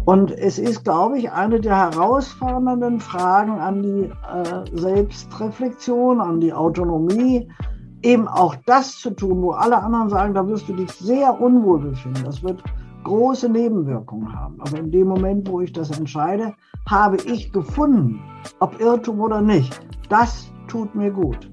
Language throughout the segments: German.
Und es ist, glaube ich, eine der herausfordernden Fragen an die Selbstreflexion, an die Autonomie, eben auch das zu tun, wo alle anderen sagen, da wirst du dich sehr unwohl befinden. Das wird große Nebenwirkungen haben. Aber in dem Moment, wo ich das entscheide, habe ich gefunden, ob Irrtum oder nicht. Das tut mir gut.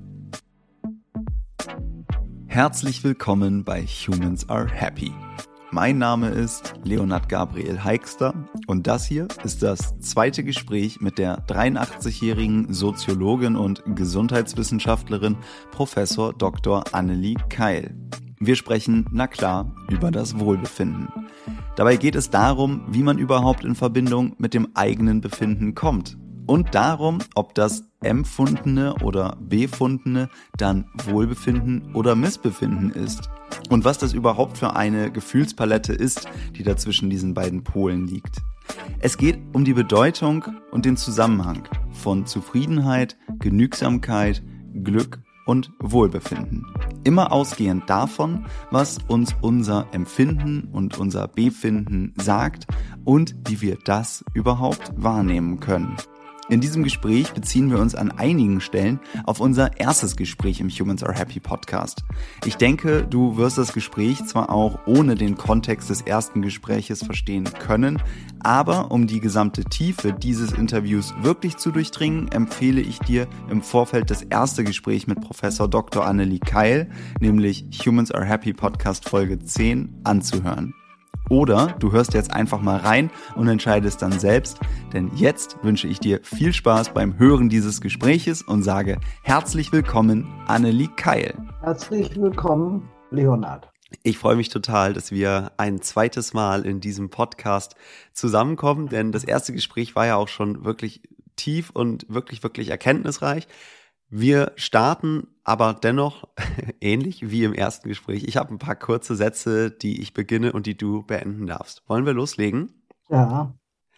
Herzlich willkommen bei Humans Are Happy. Mein Name ist Leonhard Gabriel Heixter und das hier ist das zweite Gespräch mit der 83-jährigen Soziologin und Gesundheitswissenschaftlerin Professor Dr. Annelie Keil. Wir sprechen, na klar, über das Wohlbefinden. Dabei geht es darum, wie man überhaupt in Verbindung mit dem eigenen Befinden kommt. Und darum, ob das empfundene oder befundene dann Wohlbefinden oder Missbefinden ist. Und was das überhaupt für eine Gefühlspalette ist, die da zwischen diesen beiden Polen liegt. Es geht um die Bedeutung und den Zusammenhang von Zufriedenheit, Genügsamkeit, Glück und Wohlbefinden. Immer ausgehend davon, was uns unser Empfinden und unser Befinden sagt und wie wir das überhaupt wahrnehmen können. In diesem Gespräch beziehen wir uns an einigen Stellen auf unser erstes Gespräch im Humans Are Happy Podcast. Ich denke, du wirst das Gespräch zwar auch ohne den Kontext des ersten Gespräches verstehen können, aber um die gesamte Tiefe dieses Interviews wirklich zu durchdringen, empfehle ich dir im Vorfeld das erste Gespräch mit Professor Dr. Annelie Keil, nämlich Humans Are Happy Podcast Folge 10, anzuhören. Oder du hörst jetzt einfach mal rein und entscheidest dann selbst, denn jetzt wünsche ich dir viel Spaß beim Hören dieses Gespräches und sage herzlich willkommen, Annelie Keil. Herzlich willkommen, Leonhard. Ich freue mich total, dass wir ein zweites Mal in diesem Podcast zusammenkommen, denn das erste Gespräch war ja auch schon wirklich tief und wirklich, wirklich erkenntnisreich. Wir starten aber dennoch ähnlich wie im ersten Gespräch. Ich habe ein paar kurze Sätze, die ich beginne und die du beenden darfst. Wollen wir loslegen? Ja.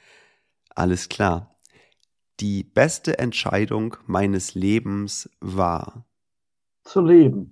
Alles klar. Die beste Entscheidung meines Lebens war? Zu leben.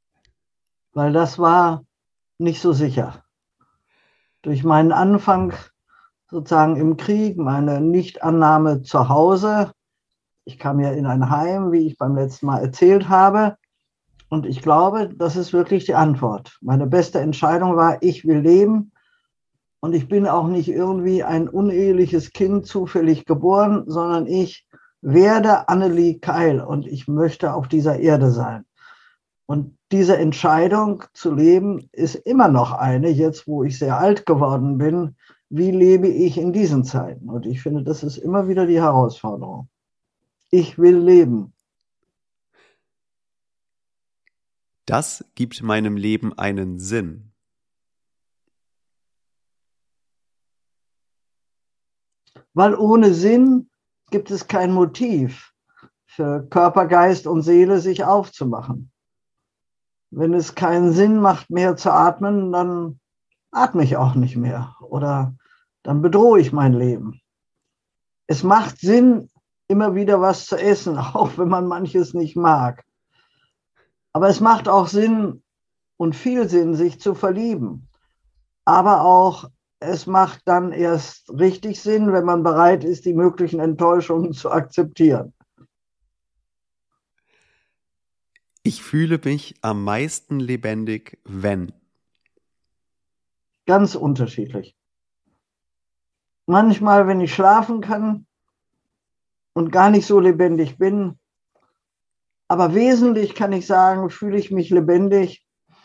Weil das war nicht so sicher. Durch meinen Anfang sozusagen im Krieg, meine Nichtannahme zu Hause. Ich kam ja in ein Heim, wie ich beim letzten Mal erzählt habe. Und ich glaube, das ist wirklich die Antwort. Meine beste Entscheidung war, ich will leben. Und ich bin auch nicht irgendwie ein uneheliches Kind zufällig geboren, sondern ich werde Annelie Keil und ich möchte auf dieser Erde sein. Und diese Entscheidung zu leben ist immer noch eine, jetzt wo ich sehr alt geworden bin. Wie lebe ich in diesen Zeiten? Und ich finde, das ist immer wieder die Herausforderung. Ich will leben. Das gibt meinem Leben einen Sinn. Weil ohne Sinn gibt es kein Motiv für Körper, Geist und Seele, sich aufzumachen. Wenn es keinen Sinn macht, mehr zu atmen, dann atme ich auch nicht mehr oder dann bedrohe ich mein Leben. Es macht Sinn, immer wieder was zu essen, auch wenn man manches nicht mag. Aber es macht auch Sinn und viel Sinn, sich zu verlieben. Aber auch, es macht dann erst richtig Sinn, wenn man bereit ist, die möglichen Enttäuschungen zu akzeptieren. Ich fühle mich am meisten lebendig, wenn? Ganz unterschiedlich. Manchmal, wenn ich schlafen kann und gar nicht so lebendig bin, aber wesentlich kann ich sagen, fühle ich mich lebendig.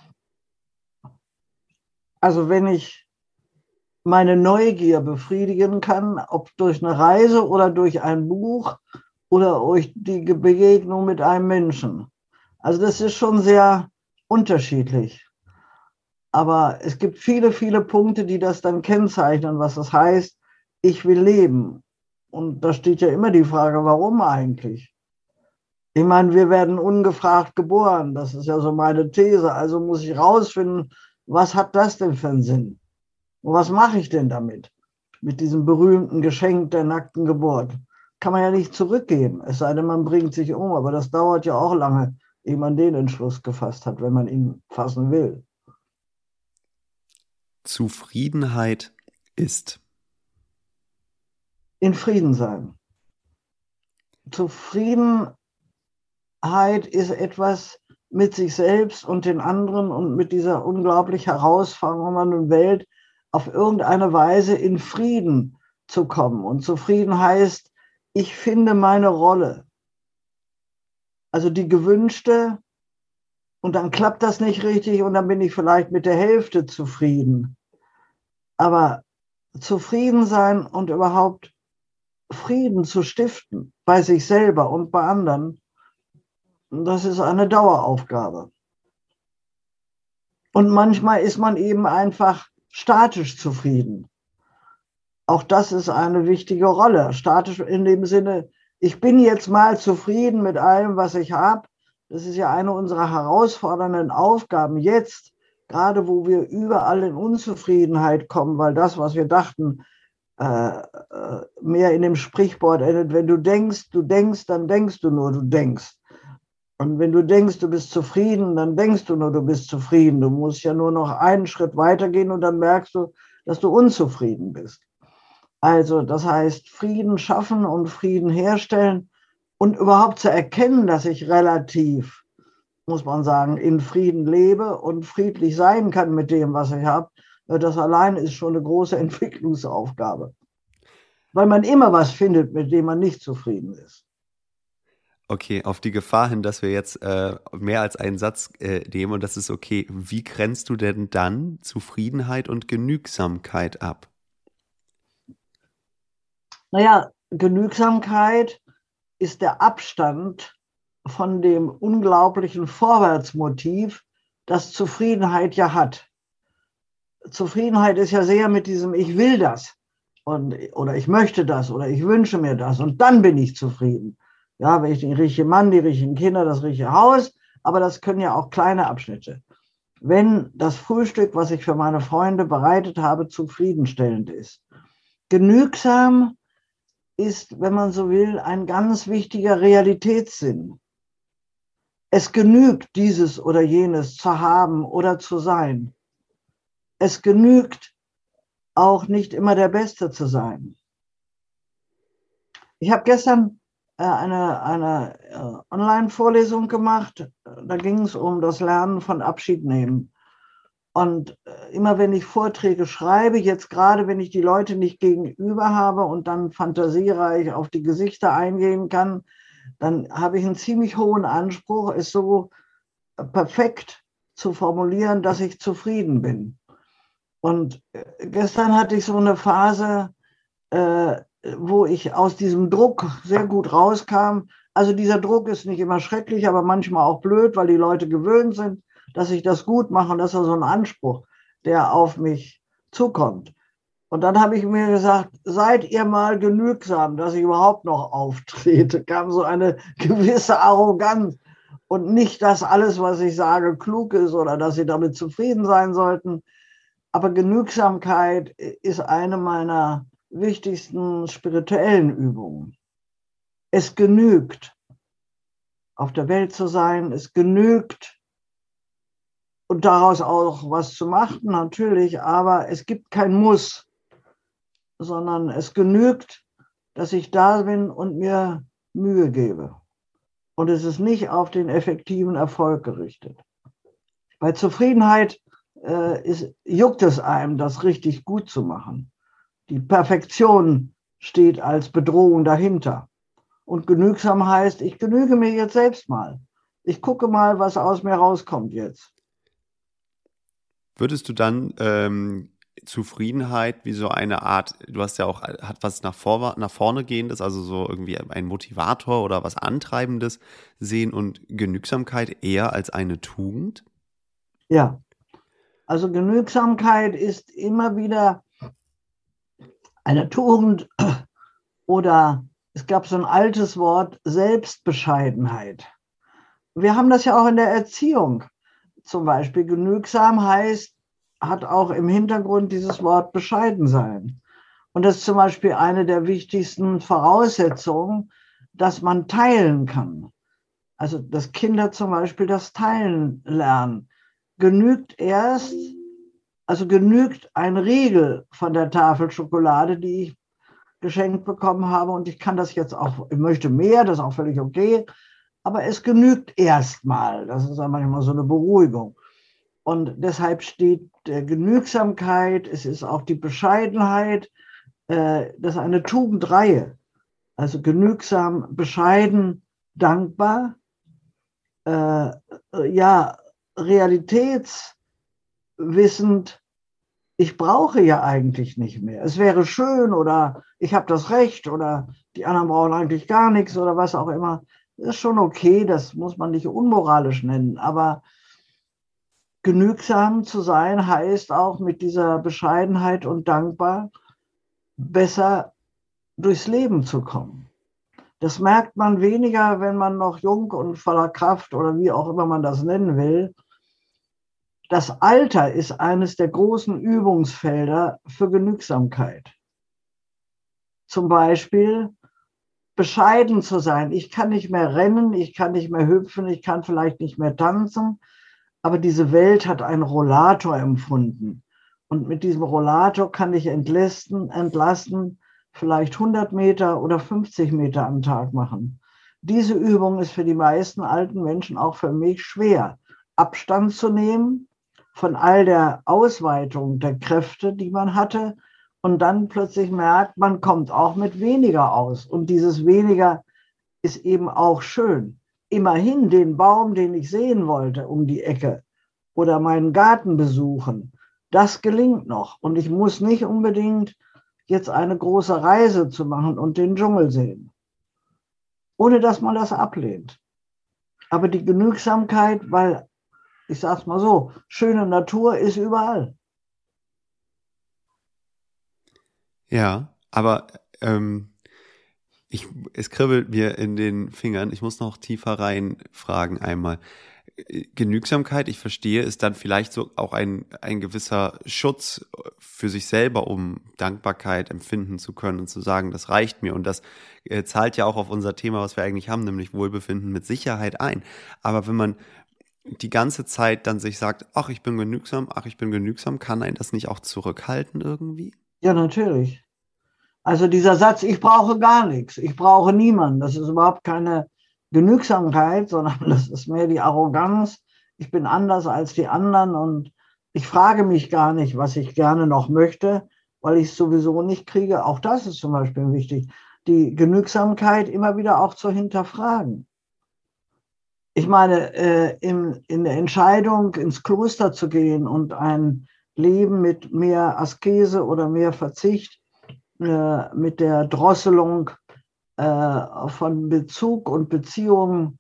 Also wenn ich meine Neugier befriedigen kann, ob durch eine Reise oder durch ein Buch oder durch die Begegnung mit einem Menschen. Also das ist schon sehr unterschiedlich. Aber es gibt viele, viele Punkte, die das dann kennzeichnen, was das heißt, ich will leben. Und da steht ja immer die Frage, warum eigentlich? Ich meine, wir werden ungefragt geboren. Das ist ja so meine These. Also muss ich rausfinden, was hat das denn für einen Sinn? Und was mache ich denn damit? Mit diesem berühmten Geschenk der nackten Geburt. Kann man ja nicht zurückgeben, es sei denn, man bringt sich um. Aber das dauert ja auch lange, ehe man den Entschluss gefasst hat, wenn man ihn fassen will. Zufriedenheit ist? in Frieden sein. Zufriedenheit ist etwas mit sich selbst und den anderen und mit dieser unglaublich herausfordernden Welt auf irgendeine Weise in Frieden zu kommen. Und zufrieden heißt, ich finde meine Rolle. Also die gewünschte, und dann klappt das nicht richtig und dann bin ich vielleicht mit der Hälfte zufrieden. Aber zufrieden sein und überhaupt Frieden zu stiften bei sich selber und bei anderen, das ist eine Daueraufgabe. Und manchmal ist man eben einfach statisch zufrieden. Auch das ist eine wichtige Rolle. Statisch in dem Sinne, ich bin jetzt mal zufrieden mit allem, was ich habe. Das ist ja eine unserer herausfordernden Aufgaben jetzt, gerade wo wir überall in Unzufriedenheit kommen, weil das, was wir dachten, mehr in dem Sprichwort endet, wenn du denkst, dann denkst du nur, du denkst. Und wenn du denkst, du bist zufrieden, dann denkst du nur, du bist zufrieden. Du musst ja nur noch einen Schritt weitergehen und dann merkst du, dass du unzufrieden bist. Also das heißt, Frieden schaffen und Frieden herstellen und überhaupt zu erkennen, dass ich relativ, muss man sagen, in Frieden lebe und friedlich sein kann mit dem, was ich habe. Das allein ist schon eine große Entwicklungsaufgabe, weil man immer was findet, mit dem man nicht zufrieden ist. Okay, auf die Gefahr hin, dass wir jetzt mehr als einen Satz nehmen und das ist okay. Wie grenzt du denn dann Zufriedenheit und Genügsamkeit ab? Naja, Genügsamkeit ist der Abstand von dem unglaublichen Vorwärtsmotiv, das Zufriedenheit ja hat. Zufriedenheit ist ja sehr mit diesem Ich will das oder ich möchte das oder ich wünsche mir das und dann bin ich zufrieden. Ja, wenn ich den richtigen Mann, die richtigen Kinder, das richtige Haus, aber das können ja auch kleine Abschnitte. Wenn das Frühstück, was ich für meine Freunde bereitet habe, zufriedenstellend ist. Genügsam ist, wenn man so will, ein ganz wichtiger Realitätssinn. Es genügt, dieses oder jenes zu haben oder zu sein. Es genügt auch nicht immer der Beste zu sein. Ich habe gestern eine Online-Vorlesung gemacht, da ging es um das Lernen von Abschied nehmen. Und immer wenn ich Vorträge schreibe, jetzt gerade wenn ich die Leute nicht gegenüber habe und dann fantasiereich auf die Gesichter eingehen kann, dann habe ich einen ziemlich hohen Anspruch, es so perfekt zu formulieren, dass ich zufrieden bin. Und gestern hatte ich so eine Phase, wo ich aus diesem Druck sehr gut rauskam. Also dieser Druck ist nicht immer schrecklich, aber manchmal auch blöd, weil die Leute gewöhnt sind, dass ich das gut mache. Und das ist so ein Anspruch, der auf mich zukommt. Und dann habe ich mir gesagt, seid ihr mal genügsam, dass ich überhaupt noch auftrete. Kam so eine gewisse Arroganz. Und nicht, dass alles, was ich sage, klug ist oder dass sie damit zufrieden sein sollten. Aber Genügsamkeit ist eine meiner wichtigsten spirituellen Übungen. Es genügt, auf der Welt zu sein. Es genügt, und daraus auch was zu machen, natürlich. Aber es gibt kein Muss, sondern es genügt, dass ich da bin und mir Mühe gebe. Und es ist nicht auf den effektiven Erfolg gerichtet. Bei Zufriedenheit juckt es einem, das richtig gut zu machen. Die Perfektion steht als Bedrohung dahinter. Und genügsam heißt, ich genüge mir jetzt selbst mal. Ich gucke mal, was aus mir rauskommt jetzt. Würdest du dann Zufriedenheit wie so eine Art, du hast ja auch, hat was nach vorne gehendes, also so irgendwie ein Motivator oder was Antreibendes sehen und Genügsamkeit eher als eine Tugend? Ja, also Genügsamkeit ist immer wieder eine Tugend oder es gab so ein altes Wort, Selbstbescheidenheit. Wir haben das ja auch in der Erziehung. Zum Beispiel genügsam heißt, hat auch im Hintergrund dieses Wort bescheiden sein. Und das ist zum Beispiel eine der wichtigsten Voraussetzungen, dass man teilen kann. Also dass Kinder zum Beispiel das Teilen lernen. Genügt ein Riegel von der Tafel Schokolade, die ich geschenkt bekommen habe und ich kann das jetzt auch, ich möchte mehr, das ist auch völlig okay, aber es genügt erstmal. Das ist ja manchmal so eine Beruhigung. Und deshalb steht Genügsamkeit, es ist auch die Bescheidenheit, das ist eine Tugendreihe. Also genügsam, bescheiden, dankbar, ja, realitätswissend, ich brauche ja eigentlich nicht mehr. Es wäre schön oder ich habe das Recht oder die anderen brauchen eigentlich gar nichts oder was auch immer. Das ist schon okay, das muss man nicht unmoralisch nennen, aber genügsam zu sein heißt auch mit dieser Bescheidenheit und dankbar besser durchs Leben zu kommen. Das merkt man weniger, wenn man noch jung und voller Kraft oder wie auch immer man das nennen will. Das Alter ist eines der großen Übungsfelder für Genügsamkeit. Zum Beispiel bescheiden zu sein. Ich kann nicht mehr rennen, ich kann nicht mehr hüpfen, ich kann vielleicht nicht mehr tanzen, aber diese Welt hat einen Rollator empfunden. Und mit diesem Rollator kann ich entlasten, vielleicht 100 Meter oder 50 Meter am Tag machen. Diese Übung ist für die meisten alten Menschen, auch für mich, schwer. Abstand zu nehmen von all der Ausweitung der Kräfte, die man hatte, und dann plötzlich merkt, man kommt auch mit weniger aus. Und dieses weniger ist eben auch schön. Immerhin den Baum, den ich sehen wollte, um die Ecke oder meinen Garten besuchen, das gelingt noch. Und ich muss nicht unbedingt jetzt eine große Reise zu machen und den Dschungel sehen, ohne dass man das ablehnt. Aber die Genügsamkeit, weil, ich sage es mal so, schöne Natur ist überall. Ja, aber es kribbelt mir in den Fingern. Ich muss noch tiefer reinfragen einmal. Genügsamkeit, ich verstehe, ist dann vielleicht so auch ein gewisser Schutz für sich selber, um Dankbarkeit empfinden zu können und zu sagen, das reicht mir. Und das zahlt ja auch auf unser Thema, was wir eigentlich haben, nämlich Wohlbefinden, mit Sicherheit ein. Aber wenn man die ganze Zeit dann sich sagt, ach, ich bin genügsam, kann einen das nicht auch zurückhalten irgendwie? Ja, natürlich. Also dieser Satz, ich brauche gar nichts, ich brauche niemanden, das ist überhaupt keine Genügsamkeit, sondern das ist mehr die Arroganz. Ich bin anders als die anderen und ich frage mich gar nicht, was ich gerne noch möchte, weil ich es sowieso nicht kriege. Auch das ist zum Beispiel wichtig, die Genügsamkeit immer wieder auch zu hinterfragen. Ich meine, in der Entscheidung, ins Kloster zu gehen und ein Leben mit mehr Askese oder mehr Verzicht, mit der Drosselung von Bezug und Beziehungen,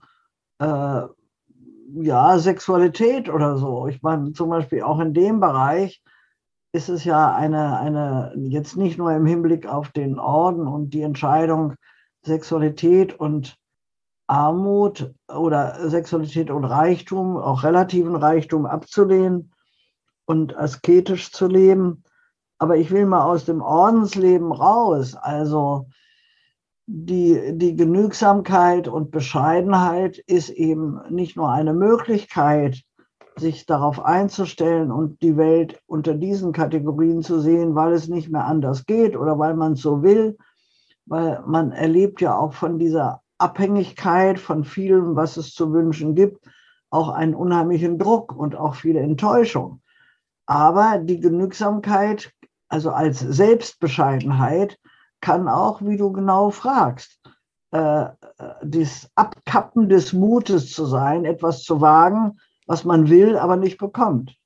ja, Sexualität oder so. Ich meine, zum Beispiel auch in dem Bereich ist es ja jetzt nicht nur im Hinblick auf den Orden und die Entscheidung, Sexualität und Armut oder Sexualität und Reichtum, auch relativen Reichtum abzulehnen und asketisch zu leben. Aber ich will mal aus dem Ordensleben raus. Also die Genügsamkeit und Bescheidenheit ist eben nicht nur eine Möglichkeit, sich darauf einzustellen und die Welt unter diesen Kategorien zu sehen, weil es nicht mehr anders geht oder weil man es so will, weil man erlebt ja auch von dieser Abhängigkeit von vielem, was es zu wünschen gibt, auch einen unheimlichen Druck und auch viele Enttäuschung. Aber die Genügsamkeit, also als Selbstbescheidenheit, kann auch, wie du genau fragst, das Abkappen des Mutes zu sein, etwas zu wagen, was man will, aber nicht bekommt.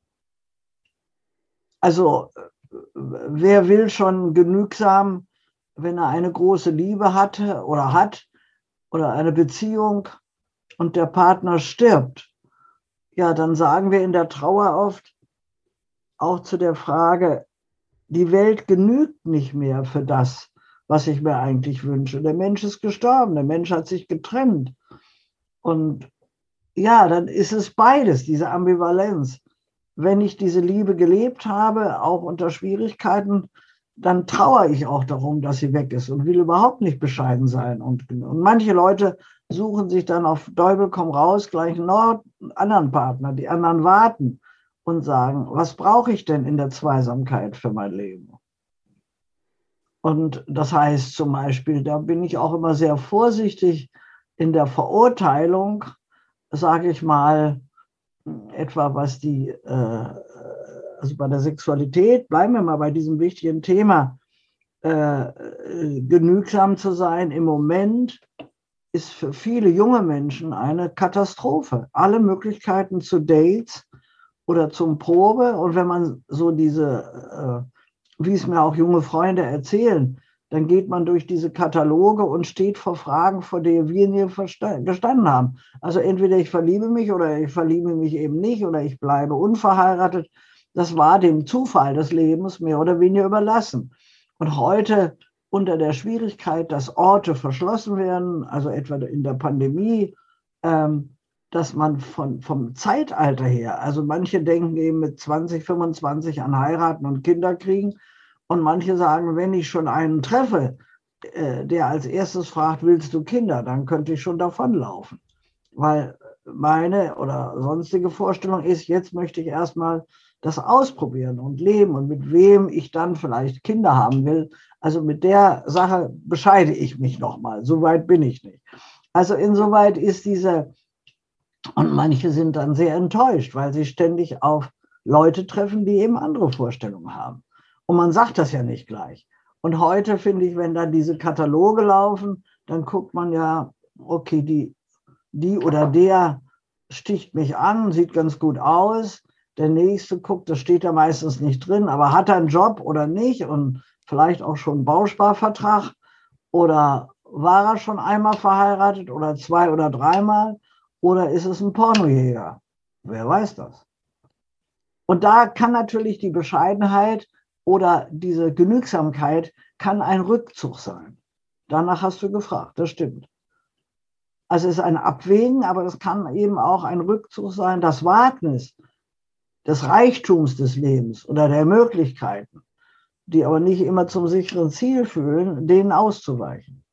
Also wer will schon genügsam, wenn er eine große Liebe hatte oder hat oder eine Beziehung und der Partner stirbt? Ja, dann sagen wir in der Trauer oft auch zu der Frage, die Welt genügt nicht mehr für das, was ich mir eigentlich wünsche. Der Mensch ist gestorben, der Mensch hat sich getrennt. Und ja, dann ist es beides, diese Ambivalenz. Wenn ich diese Liebe gelebt habe, auch unter Schwierigkeiten, dann trauere ich auch darum, dass sie weg ist und will überhaupt nicht bescheiden sein. Und manche Leute suchen sich dann auf Teufel komm raus gleich einen anderen Partner, die anderen warten und sagen, was brauche ich denn in der Zweisamkeit für mein Leben? Und das heißt zum Beispiel, da bin ich auch immer sehr vorsichtig in der Verurteilung, sage ich mal, etwa was also bei der Sexualität, bleiben wir mal bei diesem wichtigen Thema, genügsam zu sein im Moment ist für viele junge Menschen eine Katastrophe. Alle Möglichkeiten zu Dates oder zum Probe, und wenn man so wie es mir auch junge Freunde erzählen, dann geht man durch diese Kataloge und steht vor Fragen, vor denen wir nie gestanden haben. Also entweder ich verliebe mich oder ich verliebe mich eben nicht oder ich bleibe unverheiratet. Das war dem Zufall des Lebens mehr oder weniger überlassen. Und heute unter der Schwierigkeit, dass Orte verschlossen werden, also etwa in der Pandemie, dass man vom Zeitalter her, also manche denken eben mit 20, 25 an heiraten und Kinder kriegen, und manche sagen, wenn ich schon einen treffe, der als erstes fragt, willst du Kinder, dann könnte ich schon davonlaufen. Weil meine oder sonstige Vorstellung ist, jetzt möchte ich erstmal das ausprobieren und leben und mit wem ich dann vielleicht Kinder haben will. Also mit der Sache bescheide ich mich nochmal. So weit bin ich nicht. Also insoweit ist und manche sind dann sehr enttäuscht, weil sie ständig auf Leute treffen, die eben andere Vorstellungen haben. Und man sagt das ja nicht gleich. Und heute finde ich, wenn dann diese Kataloge laufen, dann guckt man ja, okay, die oder der sticht mich an, sieht ganz gut aus. Der nächste guckt, das steht ja meistens nicht drin, aber hat er einen Job oder nicht und vielleicht auch schon einen Bausparvertrag oder war er schon einmal verheiratet oder 2 oder 3-mal oder ist es ein Pornojäger? Wer weiß das? Und da kann natürlich die Bescheidenheit oder diese Genügsamkeit kann ein Rückzug sein. Danach hast du gefragt, das stimmt. Also es ist ein Abwägen, aber es kann eben auch ein Rückzug sein, das Wagnis des Reichtums des Lebens oder der Möglichkeiten, die aber nicht immer zum sicheren Ziel führen, denen auszuweichen.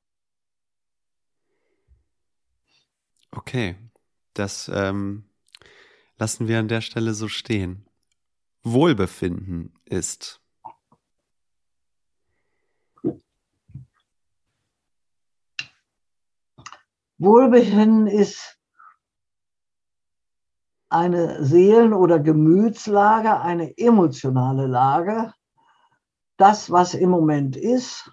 Okay, das lassen wir an der Stelle so stehen. Wohlbefinden ist. Wohlbefinden ist eine Seelen- oder Gemütslage, eine emotionale Lage, das, was im Moment ist,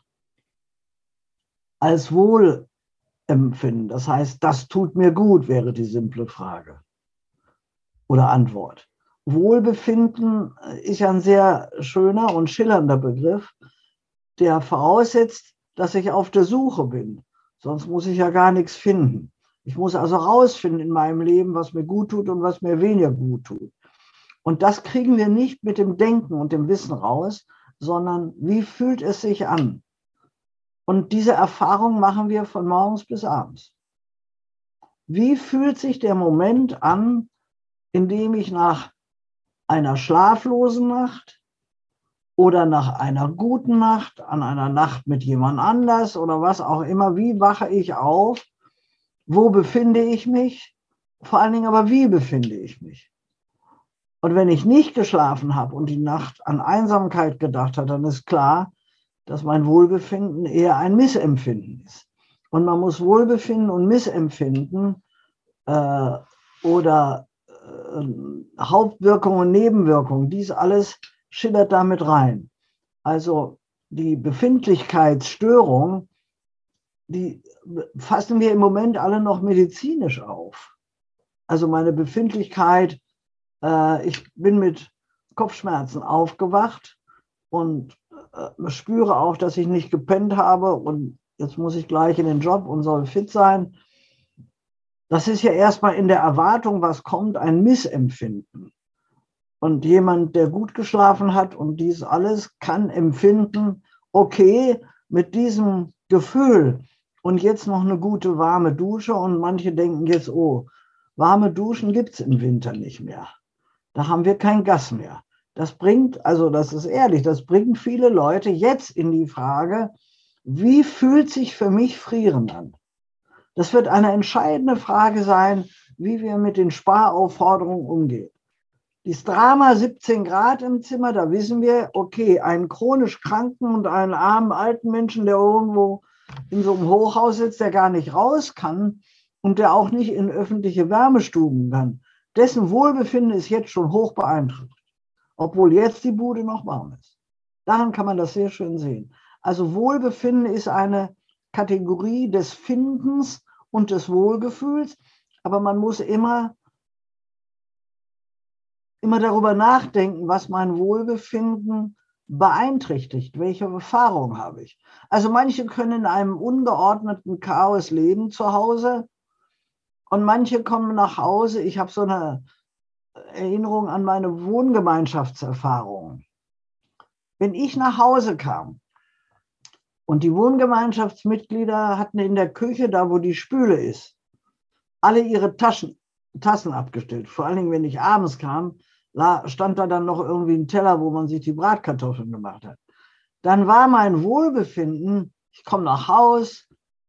als Wohlempfinden. Das heißt, das tut mir gut, wäre die simple Frage oder Antwort. Wohlbefinden ist ein sehr schöner und schillernder Begriff, der voraussetzt, dass ich auf der Suche bin. Sonst muss ich ja gar nichts finden. Ich muss also rausfinden in meinem Leben, was mir gut tut und was mir weniger gut tut. Und das kriegen wir nicht mit dem Denken und dem Wissen raus, sondern wie fühlt es sich an? Und diese Erfahrung machen wir von morgens bis abends. Wie fühlt sich der Moment an, in dem ich nach einer schlaflosen Nacht oder nach einer guten Nacht, an einer Nacht mit jemand anders oder was auch immer, wie wache ich auf? Wo befinde ich mich? Vor allen Dingen aber, wie befinde ich mich? Und wenn ich nicht geschlafen habe und die Nacht an Einsamkeit gedacht habe, dann ist klar, dass mein Wohlbefinden eher ein Missempfinden ist. Und man muss Wohlbefinden und Missempfinden oder Hauptwirkungen und Nebenwirkungen, dies alles schillert damit rein. Also die Befindlichkeitsstörung, die fassen wir im Moment alle noch medizinisch auf. Also meine Befindlichkeit, ich bin mit Kopfschmerzen aufgewacht und spüre auch, dass ich nicht gepennt habe und jetzt muss ich gleich in den Job und soll fit sein. Das ist ja erstmal in der Erwartung, was kommt, ein Missempfinden. Und jemand, der gut geschlafen hat und dies alles, kann empfinden, okay, mit diesem Gefühl und jetzt noch eine gute warme Dusche, und manche denken jetzt, oh, warme Duschen gibt es im Winter nicht mehr. Da haben wir kein Gas mehr. Das bringt, also das ist ehrlich, das bringt viele Leute jetzt in die Frage, wie fühlt sich für mich Frieren an? Das wird eine entscheidende Frage sein, wie wir mit den Sparaufforderungen umgehen. Das Drama 17 Grad im Zimmer, da wissen wir, okay, einen chronisch kranken und einen armen alten Menschen, der irgendwo in so einem Hochhaus sitzt, der gar nicht raus kann und der auch nicht in öffentliche Wärmestuben kann, dessen Wohlbefinden ist jetzt schon hoch beeinträchtigt, obwohl jetzt die Bude noch warm ist. Daran kann man das sehr schön sehen. Also Wohlbefinden ist eine Kategorie des Findens und des Wohlgefühls, aber man muss immer darüber nachdenken, was mein Wohlbefinden beeinträchtigt, welche Erfahrung habe ich. Also manche können in einem ungeordneten Chaos leben zu Hause und manche kommen nach Hause. Ich habe so eine Erinnerung an meine Wohngemeinschaftserfahrung. Wenn ich nach Hause kam und die Wohngemeinschaftsmitglieder hatten in der Küche, da wo die Spüle ist, alle ihre Tassen abgestellt. Vor allen Dingen, wenn ich abends kam, stand da dann noch irgendwie ein Teller, wo man sich die Bratkartoffeln gemacht hat. Dann war mein Wohlbefinden, ich komme nach Haus,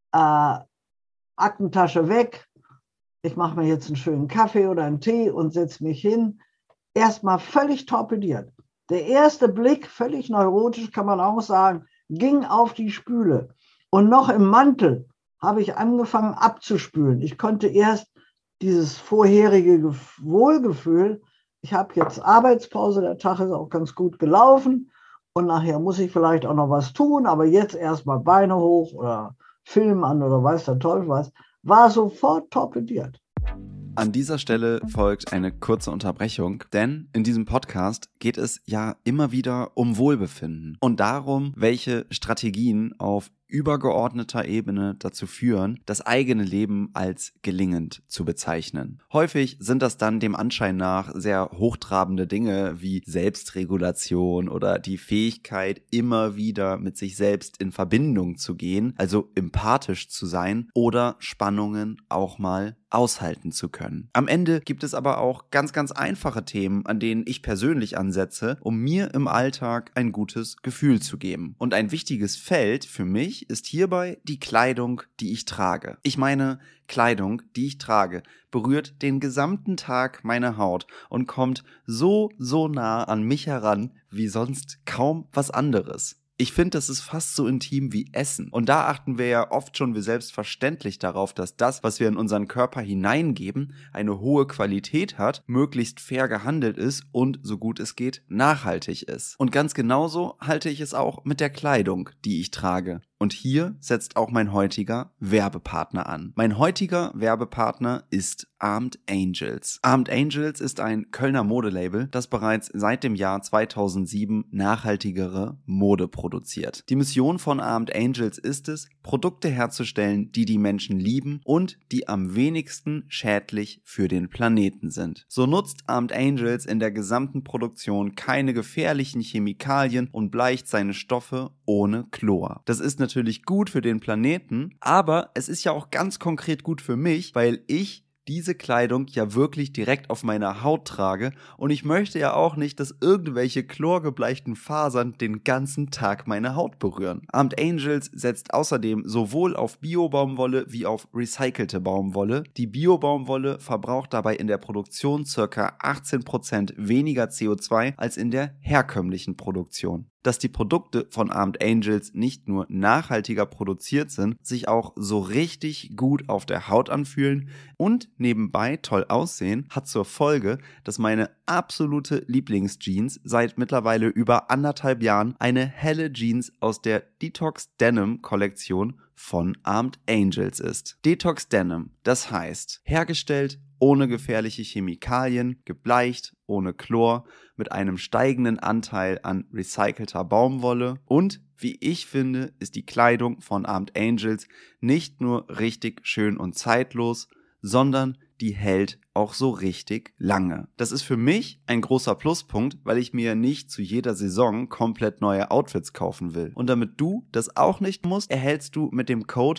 Aktentasche weg, ich mache mir jetzt einen schönen Kaffee oder einen Tee und setze mich hin, erstmal völlig torpediert. Der erste Blick, völlig neurotisch kann man auch sagen, ging auf die Spüle. Und noch im Mantel habe ich angefangen abzuspülen. Ich konnte erst dieses vorherige Wohlgefühl, ich habe jetzt Arbeitspause, der Tag ist auch ganz gut gelaufen und nachher muss ich vielleicht auch noch was tun, aber jetzt erstmal Beine hoch oder Film an oder weiß der Teufel was, war sofort torpediert. An dieser Stelle folgt eine kurze Unterbrechung, denn in diesem Podcast geht es ja immer wieder um Wohlbefinden und darum, welche Strategien auf übergeordneter Ebene dazu führen, das eigene Leben als gelingend zu bezeichnen. Häufig sind das dann dem Anschein nach sehr hochtrabende Dinge wie Selbstregulation oder die Fähigkeit, immer wieder mit sich selbst in Verbindung zu gehen, also empathisch zu sein oder Spannungen auch mal aushalten zu können. Am Ende gibt es aber auch ganz, ganz einfache Themen, an denen ich persönlich ansetze, um mir im Alltag ein gutes Gefühl zu geben. Und ein wichtiges Feld für mich ist hierbei die Kleidung, die ich trage. Ich meine, Kleidung, die ich trage, berührt den gesamten Tag meine Haut und kommt so nah an mich heran wie sonst kaum was anderes. Ich finde, das ist fast so intim wie Essen. Und da achten wir ja oft schon wie selbstverständlich darauf, dass das, was wir in unseren Körper hineingeben, eine hohe Qualität hat, möglichst fair gehandelt ist und, so gut es geht, nachhaltig ist. Und ganz genauso halte ich es auch mit der Kleidung, die ich trage. Und hier setzt auch mein heutiger Werbepartner an. Mein heutiger Werbepartner ist Armed Angels. Armed Angels ist ein Kölner Modelabel, das bereits seit dem Jahr 2007 nachhaltigere Mode produziert. Die Mission von Armed Angels ist es, Produkte herzustellen, die die Menschen lieben und die am wenigsten schädlich für den Planeten sind. So nutzt Armed Angels in der gesamten Produktion keine gefährlichen Chemikalien und bleicht seine Stoffe ohne Chlor. Das ist natürlich gut für den Planeten, aber es ist ja auch ganz konkret gut für mich, weil ich diese Kleidung ja wirklich direkt auf meiner Haut trage und ich möchte ja auch nicht, dass irgendwelche chlorgebleichten Fasern den ganzen Tag meine Haut berühren. Armed Angels setzt außerdem sowohl auf Bio-Baumwolle wie auf recycelte Baumwolle. Die Bio-Baumwolle verbraucht dabei in der Produktion ca. 18% weniger CO2 als in der herkömmlichen Produktion. Dass die Produkte von Armed Angels nicht nur nachhaltiger produziert sind, sich auch so richtig gut auf der Haut anfühlen und nebenbei toll aussehen, hat zur Folge, dass meine absolute Lieblingsjeans seit mittlerweile über 1,5 Jahren eine helle Jeans aus der Detox Denim Kollektion von Armed Angels ist. Detox Denim, das heißt, hergestellt ohne gefährliche Chemikalien, gebleicht, ohne Chlor, mit einem steigenden Anteil an recycelter Baumwolle und, wie ich finde, ist die Kleidung von Armed Angels nicht nur richtig schön und zeitlos, sondern die hält auch so richtig lange. Das ist für mich ein großer Pluspunkt, weil ich mir nicht zu jeder Saison komplett neue Outfits kaufen will. Und damit du das auch nicht musst, erhältst du mit dem Code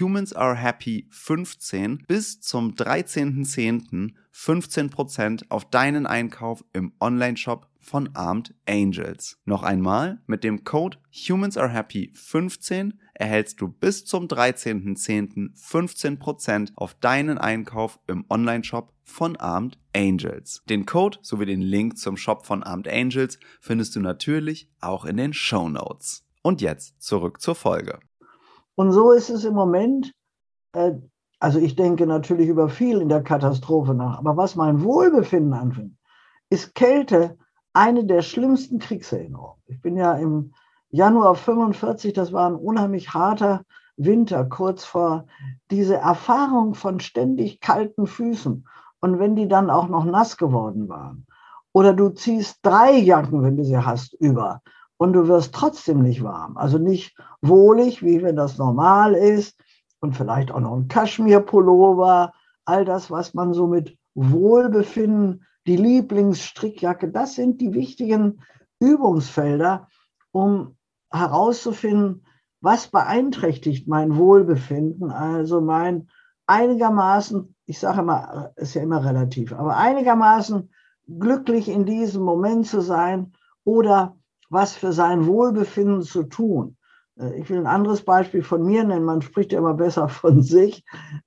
HumansAreHappy15 bis zum 13.10. 15% auf deinen Einkauf im Online-Shop von Armed Angels. Noch einmal, mit dem Code HumansAreHappy15 erhältst du bis zum 13.10. 15% auf deinen Einkauf im Onlineshop von Armed Angels. Den Code sowie den Link zum Shop von Armed Angels findest du natürlich auch in den Shownotes. Und jetzt zurück zur Folge. Und so ist es im Moment, also ich denke natürlich über viel in der Katastrophe nach, aber was mein Wohlbefinden anfängt, ist Kälte eine der schlimmsten Kriegserinnerungen. Ich bin ja im Januar 45, das war ein unheimlich harter Winter, kurz vor diese Erfahrung von ständig kalten Füßen. Und wenn die dann auch noch nass geworden waren, oder du ziehst 3 Jacken, wenn du sie hast, über und du wirst trotzdem nicht warm, also nicht wohlig, wie wenn das normal ist, und vielleicht auch noch ein Kaschmirpullover, all das, was man so mit Wohlbefinden, die Lieblingsstrickjacke, das sind die wichtigen Übungsfelder, um herauszufinden, was beeinträchtigt mein Wohlbefinden, also mein einigermaßen, ich sage immer, ist ja immer relativ, aber einigermaßen glücklich in diesem Moment zu sein oder was für sein Wohlbefinden zu tun. Ich will ein anderes Beispiel von mir nennen, man spricht ja immer besser von sich.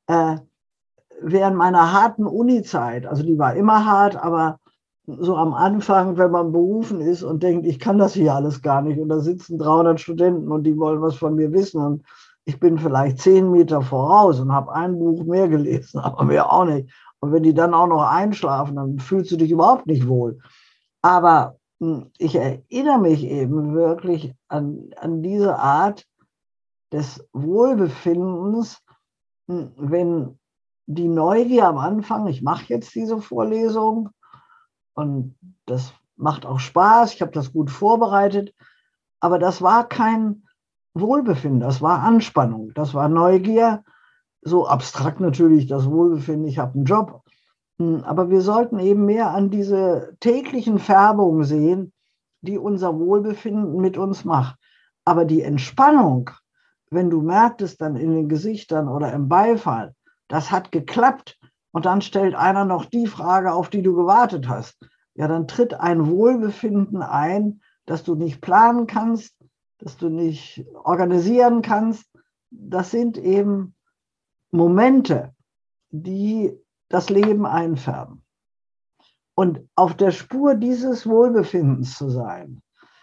Während meiner harten Uni-Zeit, also die war immer hart, aber so am Anfang, wenn man berufen ist und denkt, ich kann das hier alles gar nicht und da sitzen 300 Studenten und die wollen was von mir wissen und ich bin vielleicht 10 Meter voraus und habe ein Buch mehr gelesen, aber mehr auch nicht. Und wenn die dann auch noch einschlafen, dann fühlst du dich überhaupt nicht wohl. Aber ich erinnere mich eben wirklich an diese Art des Wohlbefindens, wenn die Neugier am Anfang, ich mache jetzt diese Vorlesung, und das macht auch Spaß, ich habe das gut vorbereitet, aber das war kein Wohlbefinden, das war Anspannung, das war Neugier, so abstrakt natürlich das Wohlbefinden, ich habe einen Job. Aber wir sollten eben mehr an diese täglichen Färbungen sehen, die unser Wohlbefinden mit uns macht. Aber die Entspannung, wenn du merktest dann in den Gesichtern oder im Beifall, das hat geklappt, und dann stellt einer noch die Frage, auf die du gewartet hast. Ja, dann tritt ein Wohlbefinden ein, das du nicht planen kannst, das du nicht organisieren kannst. Das sind eben Momente, die das Leben einfärben. Und auf der Spur dieses Wohlbefindens zu sein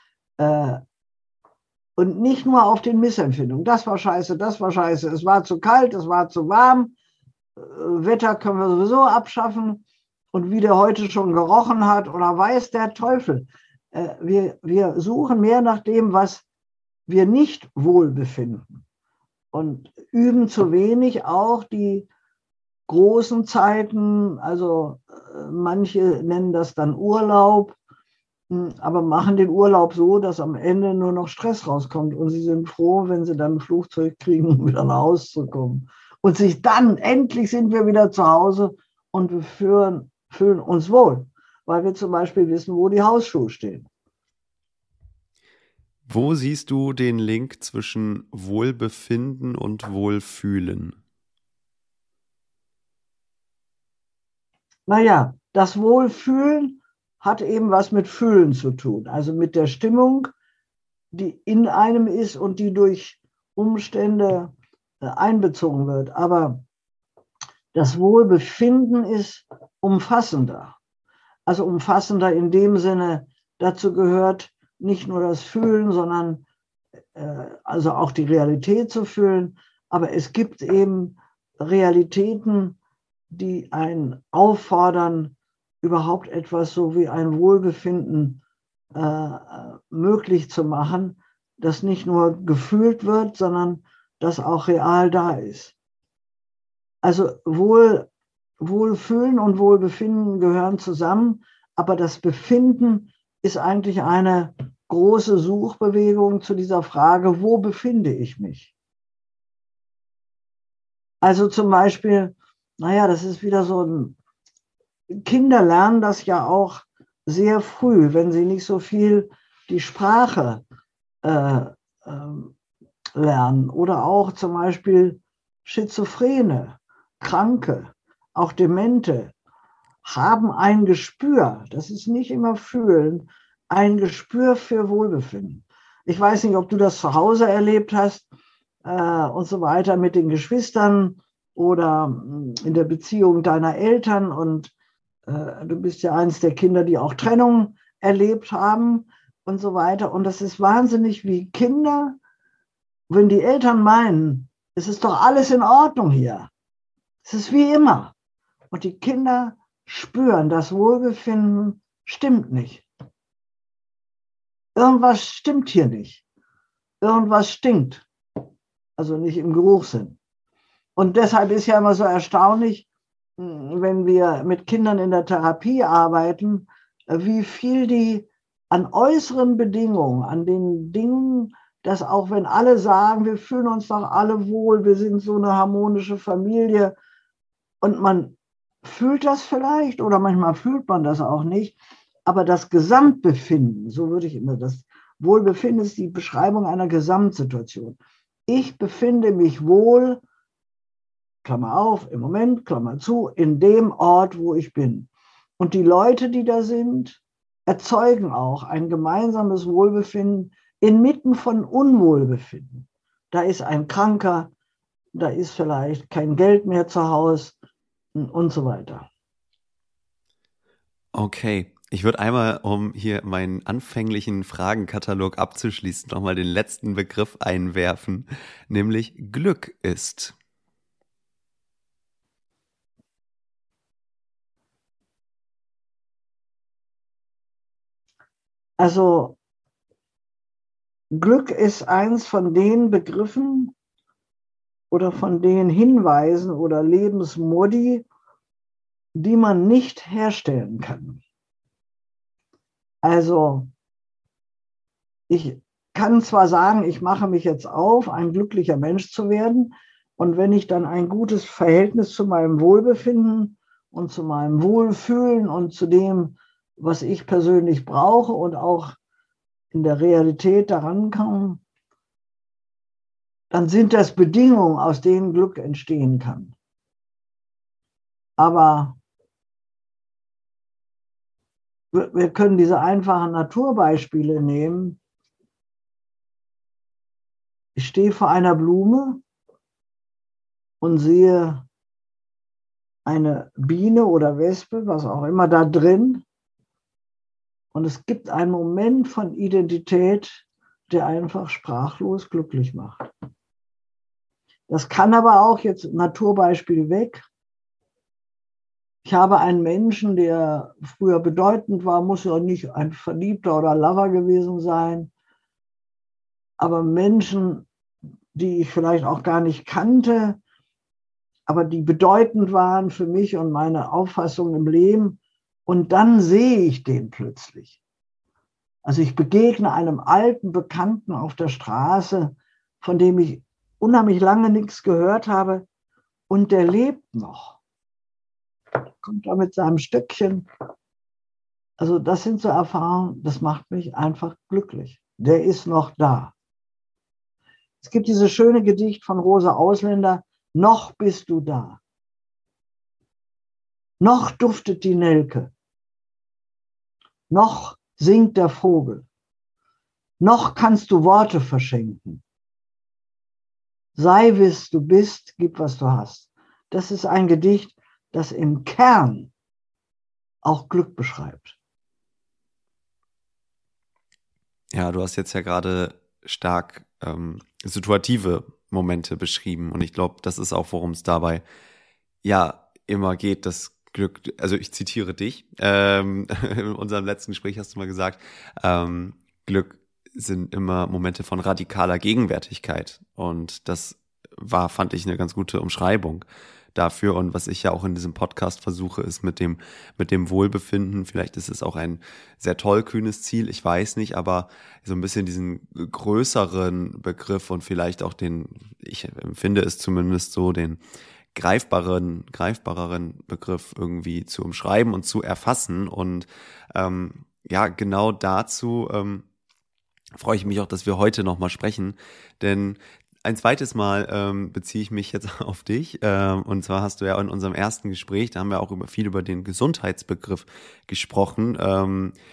und nicht nur auf den Missempfindungen. Das war scheiße, es war zu kalt, es war zu warm, Wetter können wir sowieso abschaffen und wie der heute schon gerochen hat oder weiß der Teufel. Wir suchen mehr nach dem, was wir nicht wohlbefinden und üben zu wenig auch die großen Zeiten, also manche nennen das dann Urlaub, aber machen den Urlaub so, dass am Ende nur noch Stress rauskommt und sie sind froh, wenn sie dann ein Flugzeug kriegen, um wieder nach Hause zu kommen. Und sich dann, endlich sind wir wieder zu Hause und wir fühlen uns wohl, weil wir zum Beispiel wissen, wo die Hausschuhe stehen. Wo siehst du den Link zwischen Wohlbefinden und Wohlfühlen? Naja, das Wohlfühlen hat eben was mit Fühlen zu tun, also mit der Stimmung, die in einem ist und die durch Umstände einbezogen wird. Aber das Wohlbefinden ist umfassender. Also umfassender in dem Sinne, dazu gehört nicht nur das Fühlen, sondern also auch die Realität zu fühlen. Aber es gibt eben Realitäten, die einen auffordern, überhaupt etwas so wie ein Wohlbefinden möglich zu machen, das nicht nur gefühlt wird, sondern das auch real da ist. Also Wohlfühlen und Wohlbefinden gehören zusammen, aber das Befinden ist eigentlich eine große Suchbewegung zu dieser Frage, wo befinde ich mich? Also zum Beispiel, naja, das ist wieder so ein, Kinder lernen das ja auch sehr früh, wenn sie nicht so viel die Sprache lernen oder auch zum Beispiel Schizophrene, Kranke, auch Demente haben ein Gespür, das ist nicht immer fühlen, ein Gespür für Wohlbefinden. Ich weiß nicht, ob du das zu Hause erlebt hast. und so weiter mit den Geschwistern oder in der Beziehung deiner Eltern. Und du bist ja eines der Kinder, die auch Trennung erlebt haben und so weiter. Und das ist wahnsinnig, wie Kinder, wenn die Eltern meinen, es ist doch alles in Ordnung hier. Es ist wie immer. Und die Kinder spüren, das Wohlbefinden stimmt nicht. Irgendwas stimmt hier nicht. Irgendwas stinkt. Also nicht im Geruchssinn. Und deshalb ist ja immer so erstaunlich, wenn wir mit Kindern in der Therapie arbeiten, wie viel die an äußeren Bedingungen, an den Dingen, dass auch wenn alle sagen, wir fühlen uns doch alle wohl, wir sind so eine harmonische Familie und man fühlt das vielleicht oder manchmal fühlt man das auch nicht, aber das Gesamtbefinden, so würde ich immer, das Wohlbefinden ist die Beschreibung einer Gesamtsituation. Ich befinde mich wohl, Klammer auf, im Moment, Klammer zu, in dem Ort, wo ich bin. Und die Leute, die da sind, erzeugen auch ein gemeinsames Wohlbefinden inmitten von Unwohlbefinden. Da ist ein Kranker, da ist vielleicht kein Geld mehr zu Hause und so weiter. Okay, ich würde einmal, um hier meinen anfänglichen Fragenkatalog abzuschließen, nochmal den letzten Begriff einwerfen, nämlich Glück ist. Also Glück ist eins von den Begriffen oder von den Hinweisen oder Lebensmodi, die man nicht herstellen kann. Also ich kann zwar sagen, ich mache mich jetzt auf, ein glücklicher Mensch zu werden, und wenn ich dann ein gutes Verhältnis zu meinem Wohlbefinden und zu meinem Wohlfühlen und zu dem, was ich persönlich brauche und auch in der Realität daran komme, dann sind das Bedingungen, aus denen Glück entstehen kann. Aber wir können diese einfachen Naturbeispiele nehmen. Ich stehe vor einer Blume und sehe eine Biene oder Wespe, was auch immer, da drin. Und es gibt einen Moment von Identität, der einfach sprachlos glücklich macht. Das kann aber auch, jetzt Naturbeispiel weg, ich habe einen Menschen, der früher bedeutend war, muss ja nicht ein Verliebter oder Lover gewesen sein, aber Menschen, die ich vielleicht auch gar nicht kannte, aber die bedeutend waren für mich und meine Auffassung im Leben. Und dann sehe ich den plötzlich. Also ich begegne einem alten Bekannten auf der Straße, von dem ich unheimlich lange nichts gehört habe, und der lebt noch. Kommt da mit seinem Stöckchen. Also das sind so Erfahrungen, das macht mich einfach glücklich. Der ist noch da. Es gibt dieses schöne Gedicht von Rosa Ausländer, noch bist du da. Noch duftet die Nelke. Noch singt der Vogel. Noch kannst du Worte verschenken. Sei, wie du bist, gib, was du hast. Das ist ein Gedicht, das im Kern auch Glück beschreibt. Ja, du hast jetzt ja gerade stark situative Momente beschrieben und ich glaube, das ist auch, worum es dabei ja immer geht, das Glück, also ich zitiere dich, in unserem letzten Gespräch hast du mal gesagt, Glück sind immer Momente von radikaler Gegenwärtigkeit und das fand ich eine ganz gute Umschreibung dafür, und was ich ja auch in diesem Podcast versuche, ist mit dem Wohlbefinden, vielleicht ist es auch ein sehr tollkühnes Ziel, ich weiß nicht, aber so ein bisschen diesen größeren Begriff und vielleicht auch ich empfinde es zumindest so, den greifbareren Begriff irgendwie zu umschreiben und zu erfassen, und ja, genau dazu freue ich mich auch, dass wir heute nochmal sprechen, denn ein zweites Mal beziehe ich mich jetzt auf dich, und zwar hast du ja in unserem ersten Gespräch, da haben wir auch viel über den Gesundheitsbegriff gesprochen,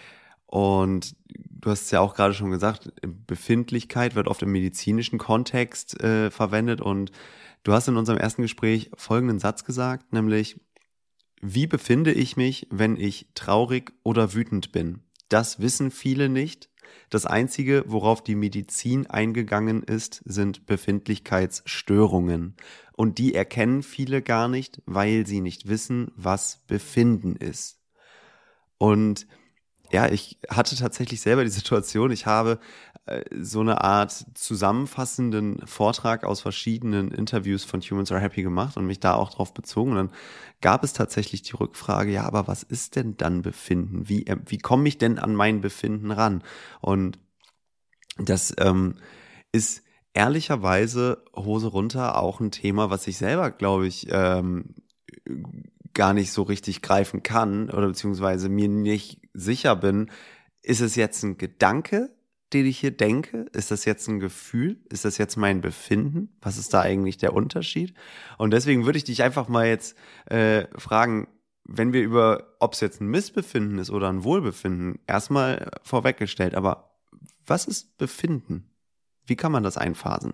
Und du hast es ja auch gerade schon gesagt, Befindlichkeit wird oft im medizinischen Kontext verwendet. Und du hast in unserem ersten Gespräch folgenden Satz gesagt, nämlich: Wie befinde ich mich, wenn ich traurig oder wütend bin? Das wissen viele nicht. Das Einzige, worauf die Medizin eingegangen ist, sind Befindlichkeitsstörungen. Und die erkennen viele gar nicht, weil sie nicht wissen, was Befinden ist. Und ja, ich hatte tatsächlich selber die Situation, ich habe so eine Art zusammenfassenden Vortrag aus verschiedenen Interviews von Humans Are Happy gemacht und mich da auch drauf bezogen. Und dann gab es tatsächlich die Rückfrage, ja, aber was ist denn dann Befinden? Wie komme ich denn an mein Befinden ran? Und das ist ehrlicherweise Hose runter auch ein Thema, was ich selber, glaube ich, gar nicht so richtig greifen kann oder beziehungsweise mir nicht sicher bin, ist es jetzt ein Gedanke, den ich hier denke? Ist das jetzt ein Gefühl? Ist das jetzt mein Befinden? Was ist da eigentlich der Unterschied? Und deswegen würde ich dich einfach mal jetzt fragen, wenn wir über, ob es jetzt ein Missbefinden ist oder ein Wohlbefinden, erstmal vorweggestellt, aber was ist Befinden? Wie kann man das einphasen?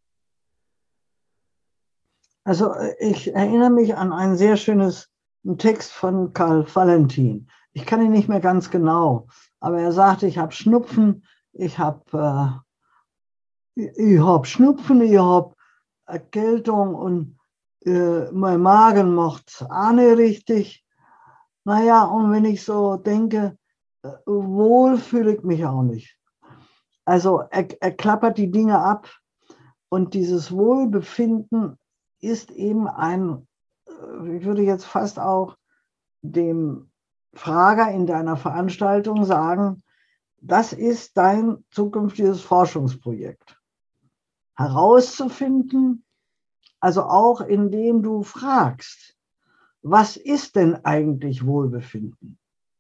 Also ich erinnere mich an ein sehr schönes Text von Karl Valentin. Ich kann ihn nicht mehr ganz genau, aber er sagte, ich habe Schnupfen, ich habe Schnupfen, ich habe Erkältung und mein Magen macht auch nicht richtig. Naja, und wenn ich so denke, wohl fühle ich mich auch nicht. Also er klappert die Dinge ab und dieses Wohlbefinden ist eben ich würde jetzt fast auch dem Frager in deiner Veranstaltung sagen, das ist dein zukünftiges Forschungsprojekt. Herauszufinden, also auch indem du fragst, was ist denn eigentlich Wohlbefinden?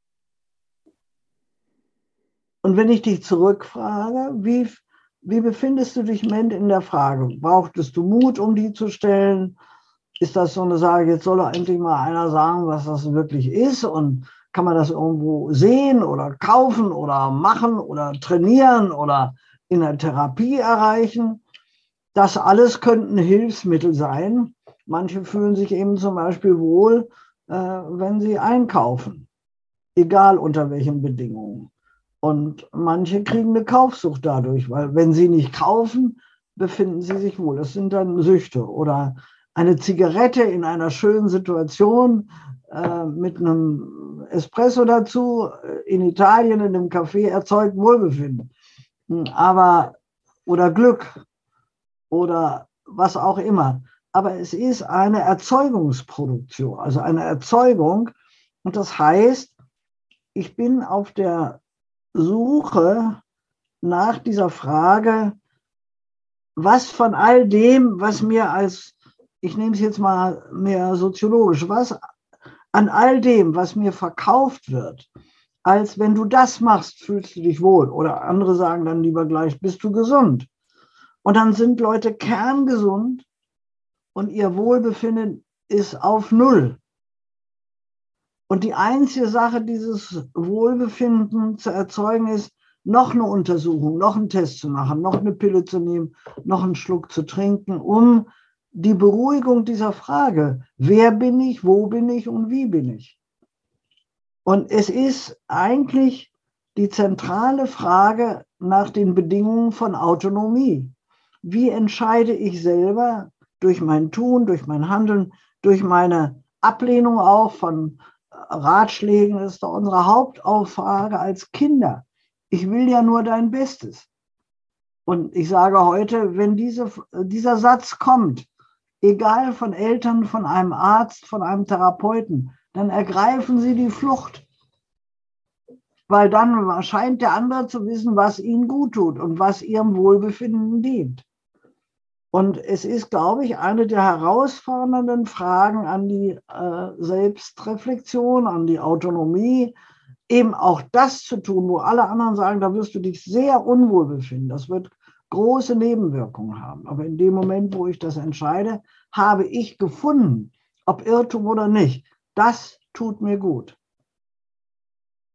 Und wenn ich dich zurückfrage, wie befindest du dich im Moment in der Frage? Brauchtest du Mut, um die zu stellen? Ist das so eine Sage, jetzt soll doch endlich mal einer sagen, was das wirklich ist? Und kann man das irgendwo sehen oder kaufen oder machen oder trainieren oder in der Therapie erreichen? Das alles könnten Hilfsmittel sein. Manche fühlen sich eben zum Beispiel wohl, wenn sie einkaufen, egal unter welchen Bedingungen. Und manche kriegen eine Kaufsucht dadurch, weil wenn sie nicht kaufen, befinden sie sich wohl. Das sind dann Süchte. Oder eine Zigarette in einer schönen Situation mit einem Espresso dazu in Italien in einem Café erzeugt Wohlbefinden. Oder Glück oder was auch immer. Aber es ist eine Erzeugungsproduktion, also eine Erzeugung. Und das heißt, ich bin auf der Suche nach dieser Frage, was von all dem, was mir ich nehme es jetzt mal mehr soziologisch, was an all dem, was mir verkauft wird, als wenn du das machst, fühlst du dich wohl. Oder andere sagen dann lieber gleich, bist du gesund. Und dann sind Leute kerngesund und ihr Wohlbefinden ist auf Null. Und die einzige Sache, dieses Wohlbefinden zu erzeugen, ist, noch eine Untersuchung, noch einen Test zu machen, noch eine Pille zu nehmen, noch einen Schluck zu trinken, um die Beruhigung dieser Frage, wer bin ich, wo bin ich und wie bin ich? Und es ist eigentlich die zentrale Frage nach den Bedingungen von Autonomie. Wie entscheide ich selber durch mein Tun, durch mein Handeln, durch meine Ablehnung auch von Ratschlägen? Das ist doch unsere Hauptaufgabe als Kinder. Ich will ja nur dein Bestes. Und ich sage heute, wenn dieser Satz kommt, egal von Eltern, von einem Arzt, von einem Therapeuten, dann ergreifen sie die Flucht. Weil dann scheint der andere zu wissen, was ihnen gut tut und was ihrem Wohlbefinden dient. Und es ist, glaube ich, eine der herausfordernden Fragen an die Selbstreflexion, an die Autonomie, eben auch das zu tun, wo alle anderen sagen, da wirst du dich sehr unwohl befinden. Das wird große Nebenwirkungen haben. Aber in dem Moment, wo ich das entscheide, habe ich gefunden, ob Irrtum oder nicht. Das tut mir gut.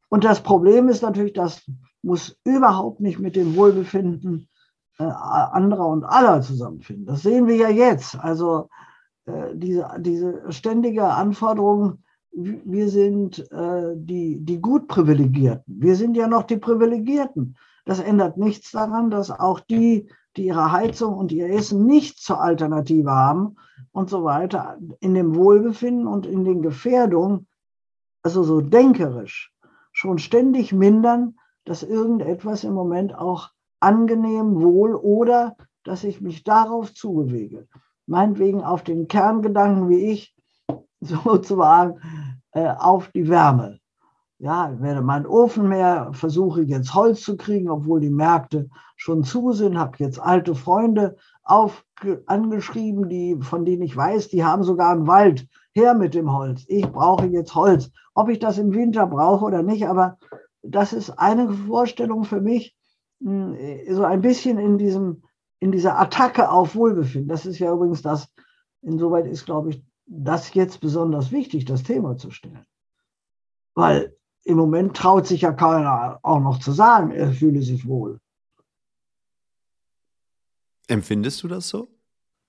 Und das Problem ist natürlich, das muss überhaupt nicht mit dem Wohlbefinden anderer und aller zusammenfinden. Das sehen wir ja jetzt. Also diese ständige Anforderung, wir sind die gut Privilegierten. Wir sind ja noch die Privilegierten. Das ändert nichts daran, dass auch die ihre Heizung und ihr Essen nicht zur Alternative haben und so weiter, in dem Wohlbefinden und in den Gefährdungen, also so denkerisch, schon ständig mindern, dass irgendetwas im Moment auch angenehm wohl oder dass ich mich darauf zubewege. Meinetwegen auf den Kerngedanken wie ich, sozusagen auf die Wärme. Ja, ich werde meinen Ofen mehr, versuche jetzt Holz zu kriegen, obwohl die Märkte schon zu sind, habe jetzt alte Freunde angeschrieben, von denen ich weiß, die haben sogar einen Wald, her mit dem Holz. Ich brauche jetzt Holz. Ob ich das im Winter brauche oder nicht, aber das ist eine Vorstellung für mich, so ein bisschen in dieser Attacke auf Wohlbefinden. Das ist ja übrigens das, insoweit ist, glaube ich, das jetzt besonders wichtig, das Thema zu stellen. Weil im Moment traut sich ja keiner auch noch zu sagen, er fühle sich wohl. Empfindest du das so?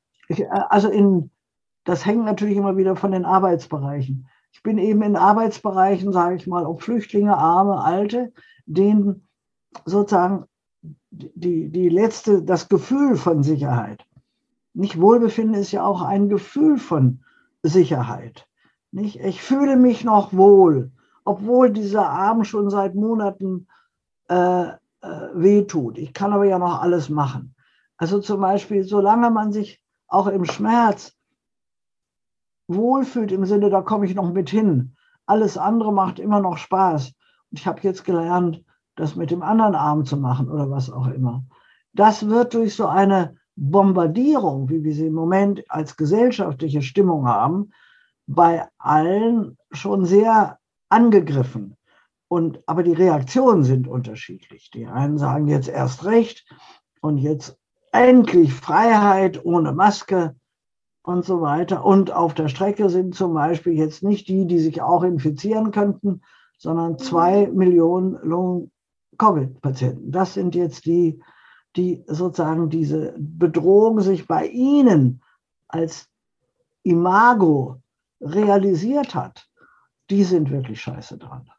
Das hängt natürlich immer wieder von den Arbeitsbereichen. Ich bin eben in Arbeitsbereichen, sage ich mal, ob Flüchtlinge, Arme, Alte, denen sozusagen das Gefühl von Sicherheit. Nicht Wohlbefinden ist ja auch ein Gefühl von Sicherheit. Nicht? Ich fühle mich noch wohl, obwohl dieser Arm schon seit Monaten wehtut. Ich kann aber ja noch alles machen. Also zum Beispiel, solange man sich auch im Schmerz wohlfühlt, im Sinne, da komme ich noch mit hin. Alles andere macht immer noch Spaß. Und ich habe jetzt gelernt, das mit dem anderen Arm zu machen oder was auch immer. Das wird durch so eine Bombardierung, wie wir sie im Moment als gesellschaftliche Stimmung haben, bei allen schon sehr angegriffen. Aber die Reaktionen sind unterschiedlich. Die einen sagen jetzt erst recht und jetzt endlich Freiheit ohne Maske und so weiter. Und auf der Strecke sind zum Beispiel jetzt nicht die sich auch infizieren könnten, sondern 2 Millionen Long-Covid-Patienten. Das sind jetzt die sozusagen diese Bedrohung sich bei ihnen als Imago realisiert hat. Die sind wirklich scheiße dran.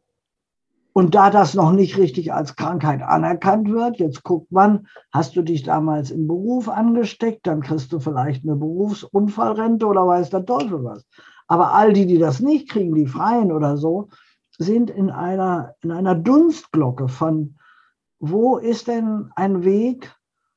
Und da das noch nicht richtig als Krankheit anerkannt wird, jetzt guckt man, hast du dich damals im Beruf angesteckt, dann kriegst du vielleicht eine Berufsunfallrente oder weiß der Teufel was. Aber all die das nicht kriegen, die Freien oder so, sind in einer Dunstglocke von, wo ist denn ein Weg,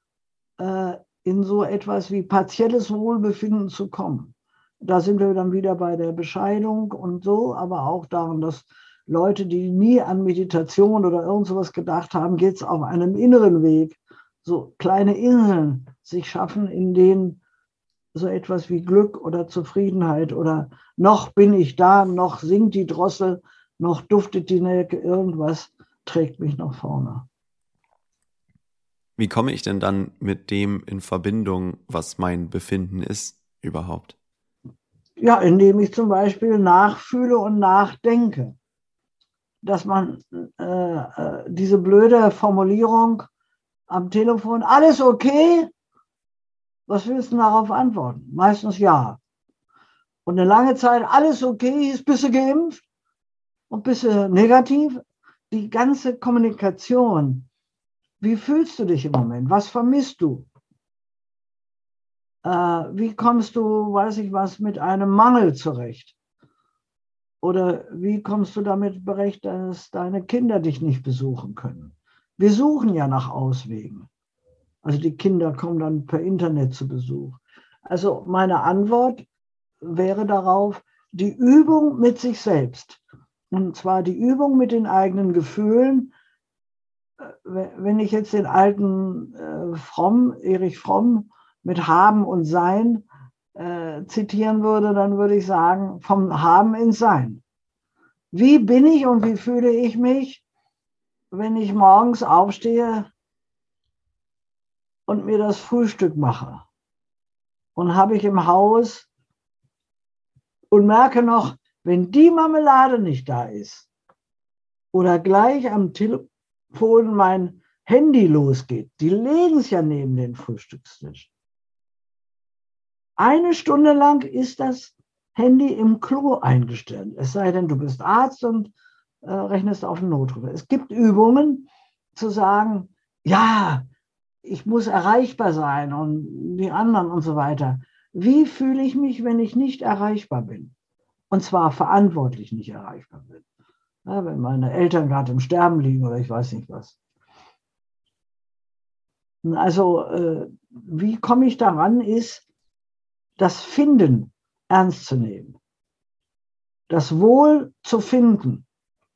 in so etwas wie partielles Wohlbefinden zu kommen. Da sind wir dann wieder bei der Bescheidung und so, aber auch daran, dass Leute, die nie an Meditation oder irgend sowas gedacht haben, geht es auf einem inneren Weg, so kleine Inseln sich schaffen, in denen so etwas wie Glück oder Zufriedenheit oder noch bin ich da, noch singt die Drossel, noch duftet die Nelke, irgendwas trägt mich nach vorne. Wie komme ich denn dann mit dem in Verbindung, was mein Befinden ist, überhaupt? Ja, indem ich zum Beispiel nachfühle und nachdenke. Dass man diese blöde Formulierung am Telefon, alles okay? Was willst du darauf antworten? Meistens ja. Und eine lange Zeit, alles okay, ist bist du geimpft? Und bist du negativ? Die ganze Kommunikation. Wie fühlst du dich im Moment? Was vermisst du? Wie kommst du, weiß ich was, mit einem Mangel zurecht? Oder wie kommst du damit zurecht, dass deine Kinder dich nicht besuchen können? Wir suchen ja nach Auswegen. Also die Kinder kommen dann per Internet zu Besuch. Also meine Antwort wäre darauf, die Übung mit sich selbst. Und zwar die Übung mit den eigenen Gefühlen. Wenn ich jetzt den alten Erich Fromm mit Haben und Sein zitieren würde, dann würde ich sagen, vom Haben ins Sein. Wie bin ich und wie fühle ich mich, wenn ich morgens aufstehe und mir das Frühstück mache? Und habe ich im Haus und merke noch, wenn die Marmelade nicht da ist, oder gleich am Telefon mein Handy losgeht. Die legen es ja neben den Frühstückstisch. 1 Stunde lang ist das Handy im Klo eingestellt. Es sei denn, du bist Arzt und rechnest auf den Notruf. Es gibt Übungen zu sagen, ja, ich muss erreichbar sein und die anderen und so weiter. Wie fühle ich mich, wenn ich nicht erreichbar bin? Und zwar verantwortlich nicht erreichbar bin. Ja, wenn meine Eltern gerade im Sterben liegen oder ich weiß nicht was. Also, wie komme ich daran, ist, das Finden ernst zu nehmen. Das Wohl zu finden.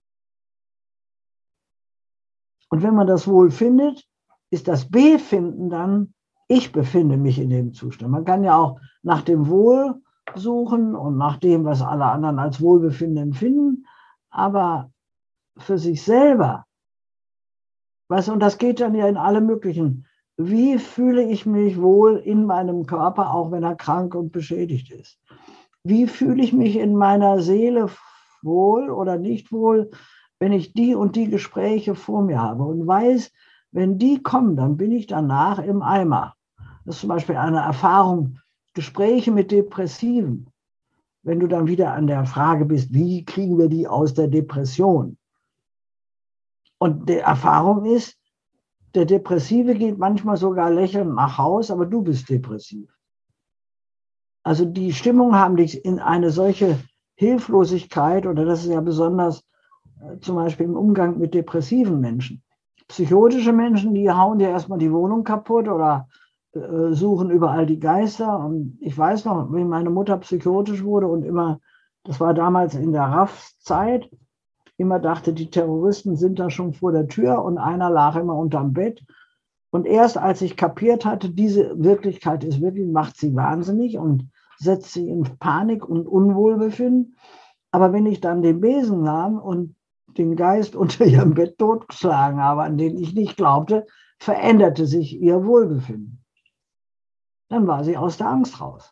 Und wenn man das Wohl findet, ist das Befinden dann, ich befinde mich in dem Zustand. Man kann ja auch nach dem Wohl suchen und nach dem, was alle anderen als Wohlbefinden empfinden, aber für sich selber, weißt du, und das geht dann ja in alle möglichen, wie fühle ich mich wohl in meinem Körper, auch wenn er krank und beschädigt ist? Wie fühle ich mich in meiner Seele wohl oder nicht wohl, wenn ich die und die Gespräche vor mir habe und weiß, wenn die kommen, dann bin ich danach im Eimer. Das ist zum Beispiel eine Erfahrung, Gespräche mit Depressiven. Wenn du dann wieder an der Frage bist, wie kriegen wir die aus der Depression? Und die Erfahrung ist, der Depressive geht manchmal sogar lächelnd nach Hause, aber du bist depressiv. Also die Stimmung haben dich in eine solche Hilflosigkeit, oder das ist ja besonders zum Beispiel im Umgang mit depressiven Menschen. Psychotische Menschen, die hauen dir erstmal die Wohnung kaputt oder suchen überall die Geister. Und ich weiß noch, wie meine Mutter psychotisch wurde und immer, das war damals in der RAF-Zeit, immer dachte, die Terroristen sind da schon vor der Tür und einer lag immer unterm Bett. Und erst als ich kapiert hatte, diese Wirklichkeit ist wirklich, macht sie wahnsinnig und setzt sie in Panik und Unwohlbefinden. Aber wenn ich dann den Besen nahm und den Geist unter ihrem Bett totgeschlagen habe, an den ich nicht glaubte, veränderte sich ihr Wohlbefinden. Dann war sie aus der Angst raus.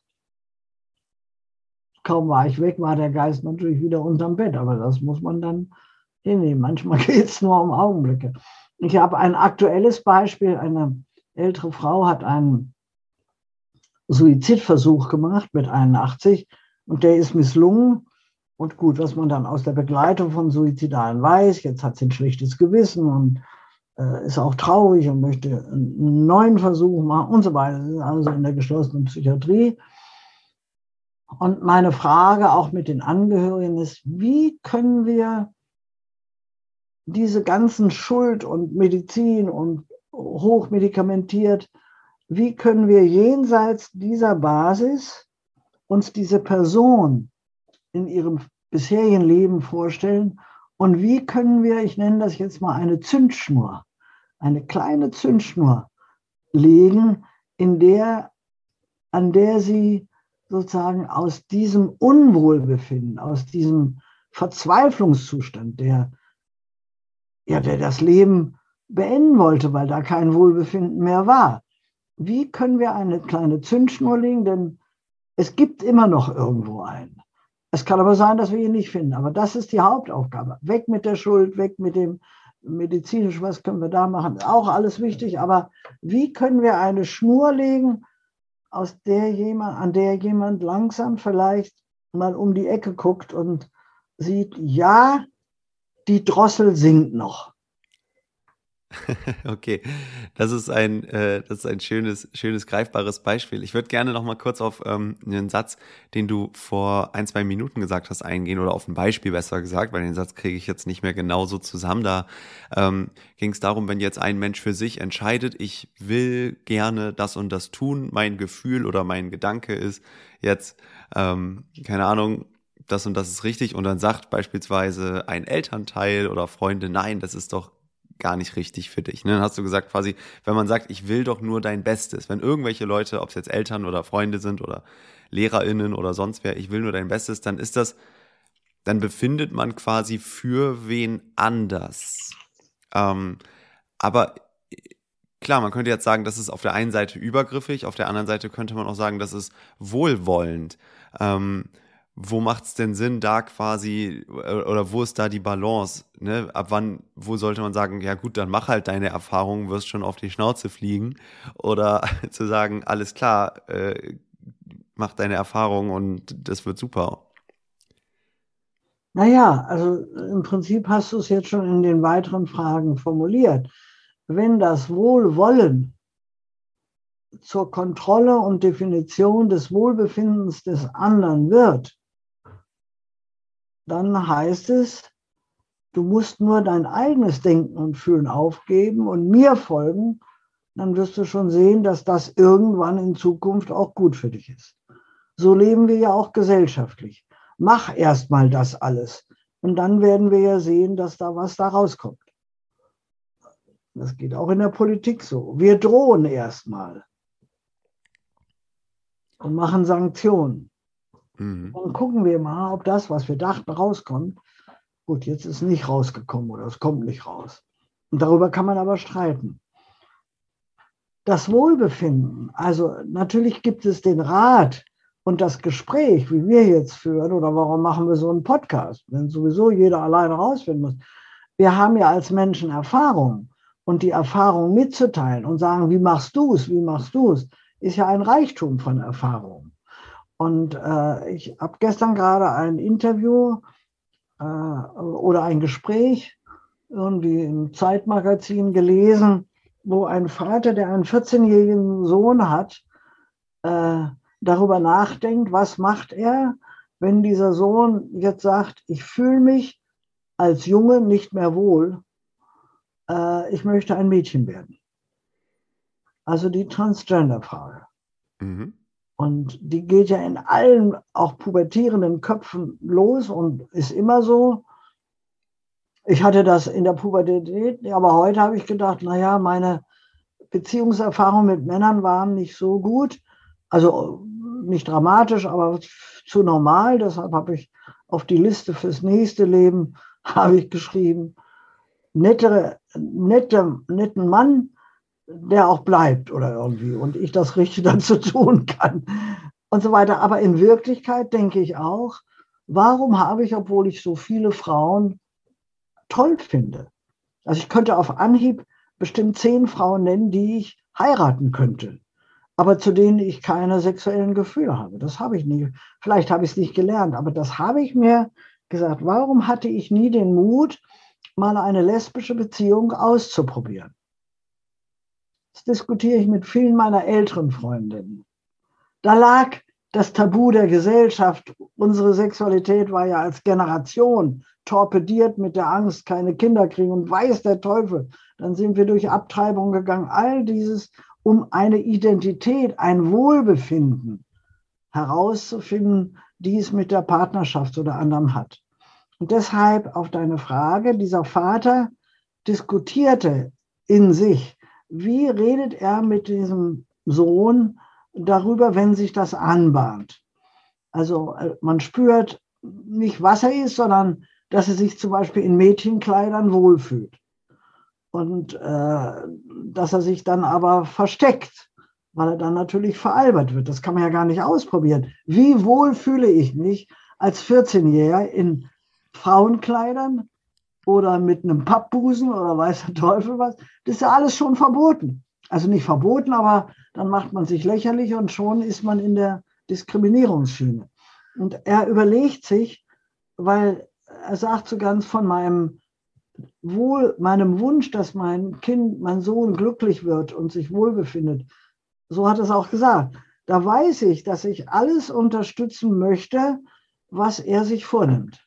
Kaum war ich weg, war der Geist natürlich wieder unterm Bett, aber das muss man dann hinnehmen. Manchmal geht es nur um Augenblicke. Ich habe ein aktuelles Beispiel. Eine ältere Frau hat einen Suizidversuch gemacht mit 81 und der ist misslungen. Und gut, was man dann aus der Begleitung von Suizidalen weiß, jetzt hat sie ein schlechtes Gewissen und ist auch traurig und möchte einen neuen Versuch machen und so weiter. Das ist also in der geschlossenen Psychiatrie. Und meine Frage auch mit den Angehörigen ist, wie können wir diese ganzen Schuld und Medizin und hochmedikamentiert, wie können wir jenseits dieser Basis uns diese Person in ihrem bisherigen Leben vorstellen und wie können wir, ich nenne das jetzt mal eine Zündschnur, eine kleine Zündschnur legen, an der sie sozusagen aus diesem Unwohlbefinden, aus diesem Verzweiflungszustand, der das Leben beenden wollte, weil da kein Wohlbefinden mehr war. Wie können wir eine kleine Zündschnur legen? Denn es gibt immer noch irgendwo einen. Es kann aber sein, dass wir ihn nicht finden. Aber das ist die Hauptaufgabe. Weg mit der Schuld, weg mit dem medizinisch, was können wir da machen? Auch alles wichtig. Aber wie können wir eine Schnur legen, an der jemand langsam vielleicht mal um die Ecke guckt und sieht, ja, die Drossel singt noch. Okay, das ist ein schönes, greifbares Beispiel. Ich würde gerne noch mal kurz auf einen Satz, den du vor 1-2 Minuten gesagt hast, eingehen oder auf ein Beispiel besser gesagt, weil den Satz kriege ich jetzt nicht mehr genau so zusammen. Da ging es darum, wenn jetzt ein Mensch für sich entscheidet, ich will gerne das und das tun, mein Gefühl oder mein Gedanke ist jetzt, keine Ahnung, das und das ist richtig und dann sagt beispielsweise ein Elternteil oder Freunde, nein, das ist doch gar nicht richtig für dich. Ne? Dann hast du gesagt quasi, wenn man sagt, ich will doch nur dein Bestes, wenn irgendwelche Leute, ob es jetzt Eltern oder Freunde sind oder LehrerInnen oder sonst wer, ich will nur dein Bestes, dann befindet man quasi für wen anders. Aber klar, man könnte jetzt sagen, das ist auf der einen Seite übergriffig, auf der anderen Seite könnte man auch sagen, das ist wohlwollend. wo macht es denn Sinn, da quasi, oder wo ist da die Balance? Ne? Ab wann, wo sollte man sagen, ja gut, dann mach halt deine Erfahrungen, wirst schon auf die Schnauze fliegen. Oder zu sagen, alles klar, mach deine Erfahrungen und das wird super. Naja, also im Prinzip hast du es jetzt schon in den weiteren Fragen formuliert. Wenn das Wohlwollen zur Kontrolle und Definition des Wohlbefindens des anderen wird, dann heißt es, du musst nur dein eigenes Denken und Fühlen aufgeben und mir folgen, dann wirst du schon sehen, dass das irgendwann in Zukunft auch gut für dich ist. So leben wir ja auch gesellschaftlich. Mach erst mal das alles und dann werden wir ja sehen, dass da was da rauskommt. Das geht auch in der Politik so. Wir drohen erst mal und machen Sanktionen. Dann gucken wir mal, ob das, was wir dachten, rauskommt. Gut, jetzt ist nicht rausgekommen oder es kommt nicht raus. Und darüber kann man aber streiten. Das Wohlbefinden, also natürlich gibt es den Rat und das Gespräch, wie wir jetzt führen, oder warum machen wir so einen Podcast, wenn sowieso jeder alleine rausfinden muss. Wir haben ja als Menschen Erfahrung und die Erfahrung mitzuteilen und sagen, wie machst du es, ist ja ein Reichtum von Erfahrung. Und ich habe gestern gerade ein Interview oder ein Gespräch irgendwie im Zeitmagazin gelesen, wo ein Vater, der einen 14-jährigen Sohn hat, darüber nachdenkt, was macht er, wenn dieser Sohn jetzt sagt, ich fühle mich als Junge nicht mehr wohl, ich möchte ein Mädchen werden. Also die Transgender-Frage. Mhm. Und die geht ja in allen, auch pubertierenden Köpfen los und ist immer so. Ich hatte das in der Pubertät, aber heute habe ich gedacht, naja, meine Beziehungserfahrungen mit Männern waren nicht so gut. Also nicht dramatisch, aber zu normal. Deshalb habe ich auf die Liste fürs nächste Leben habe ich geschrieben, netten Mann, der auch bleibt oder irgendwie und ich das Richtige dazu tun kann und so weiter. Aber in Wirklichkeit denke ich auch, warum habe ich, obwohl ich so viele Frauen toll finde, also ich könnte auf Anhieb bestimmt 10 Frauen nennen, die ich heiraten könnte, aber zu denen ich keine sexuellen Gefühle habe. Das habe ich nicht. Vielleicht habe ich es nicht gelernt, aber das habe ich mir gesagt. Warum hatte ich nie den Mut, mal eine lesbische Beziehung auszuprobieren? Das diskutiere ich mit vielen meiner älteren Freundinnen. Da lag das Tabu der Gesellschaft. Unsere Sexualität war ja als Generation torpediert mit der Angst, keine Kinder kriegen und weiß der Teufel. Dann sind wir durch Abtreibung gegangen. All dieses, um eine Identität, ein Wohlbefinden herauszufinden, die es mit der Partnerschaft oder anderem hat. Und deshalb auf deine Frage, dieser Vater diskutierte in sich, wie redet er mit diesem Sohn darüber, wenn sich das anbahnt? Also man spürt nicht, was er ist, sondern dass er sich zum Beispiel in Mädchenkleidern wohlfühlt. Und dass er sich dann aber versteckt, weil er dann natürlich veralbert wird. Das kann man ja gar nicht ausprobieren. Wie wohl fühle ich mich als 14-Jähriger in Frauenkleidern oder mit einem Pappbusen oder weiß der Teufel was, das ist ja alles schon verboten. Also nicht verboten, aber dann macht man sich lächerlich und schon ist man in der Diskriminierungsschiene. Und er überlegt sich, weil er sagt so ganz von meinem Wunsch, dass mein Kind, mein Sohn glücklich wird und sich wohlbefindet. So hat er es auch gesagt. Da weiß ich, dass ich alles unterstützen möchte, was er sich vornimmt.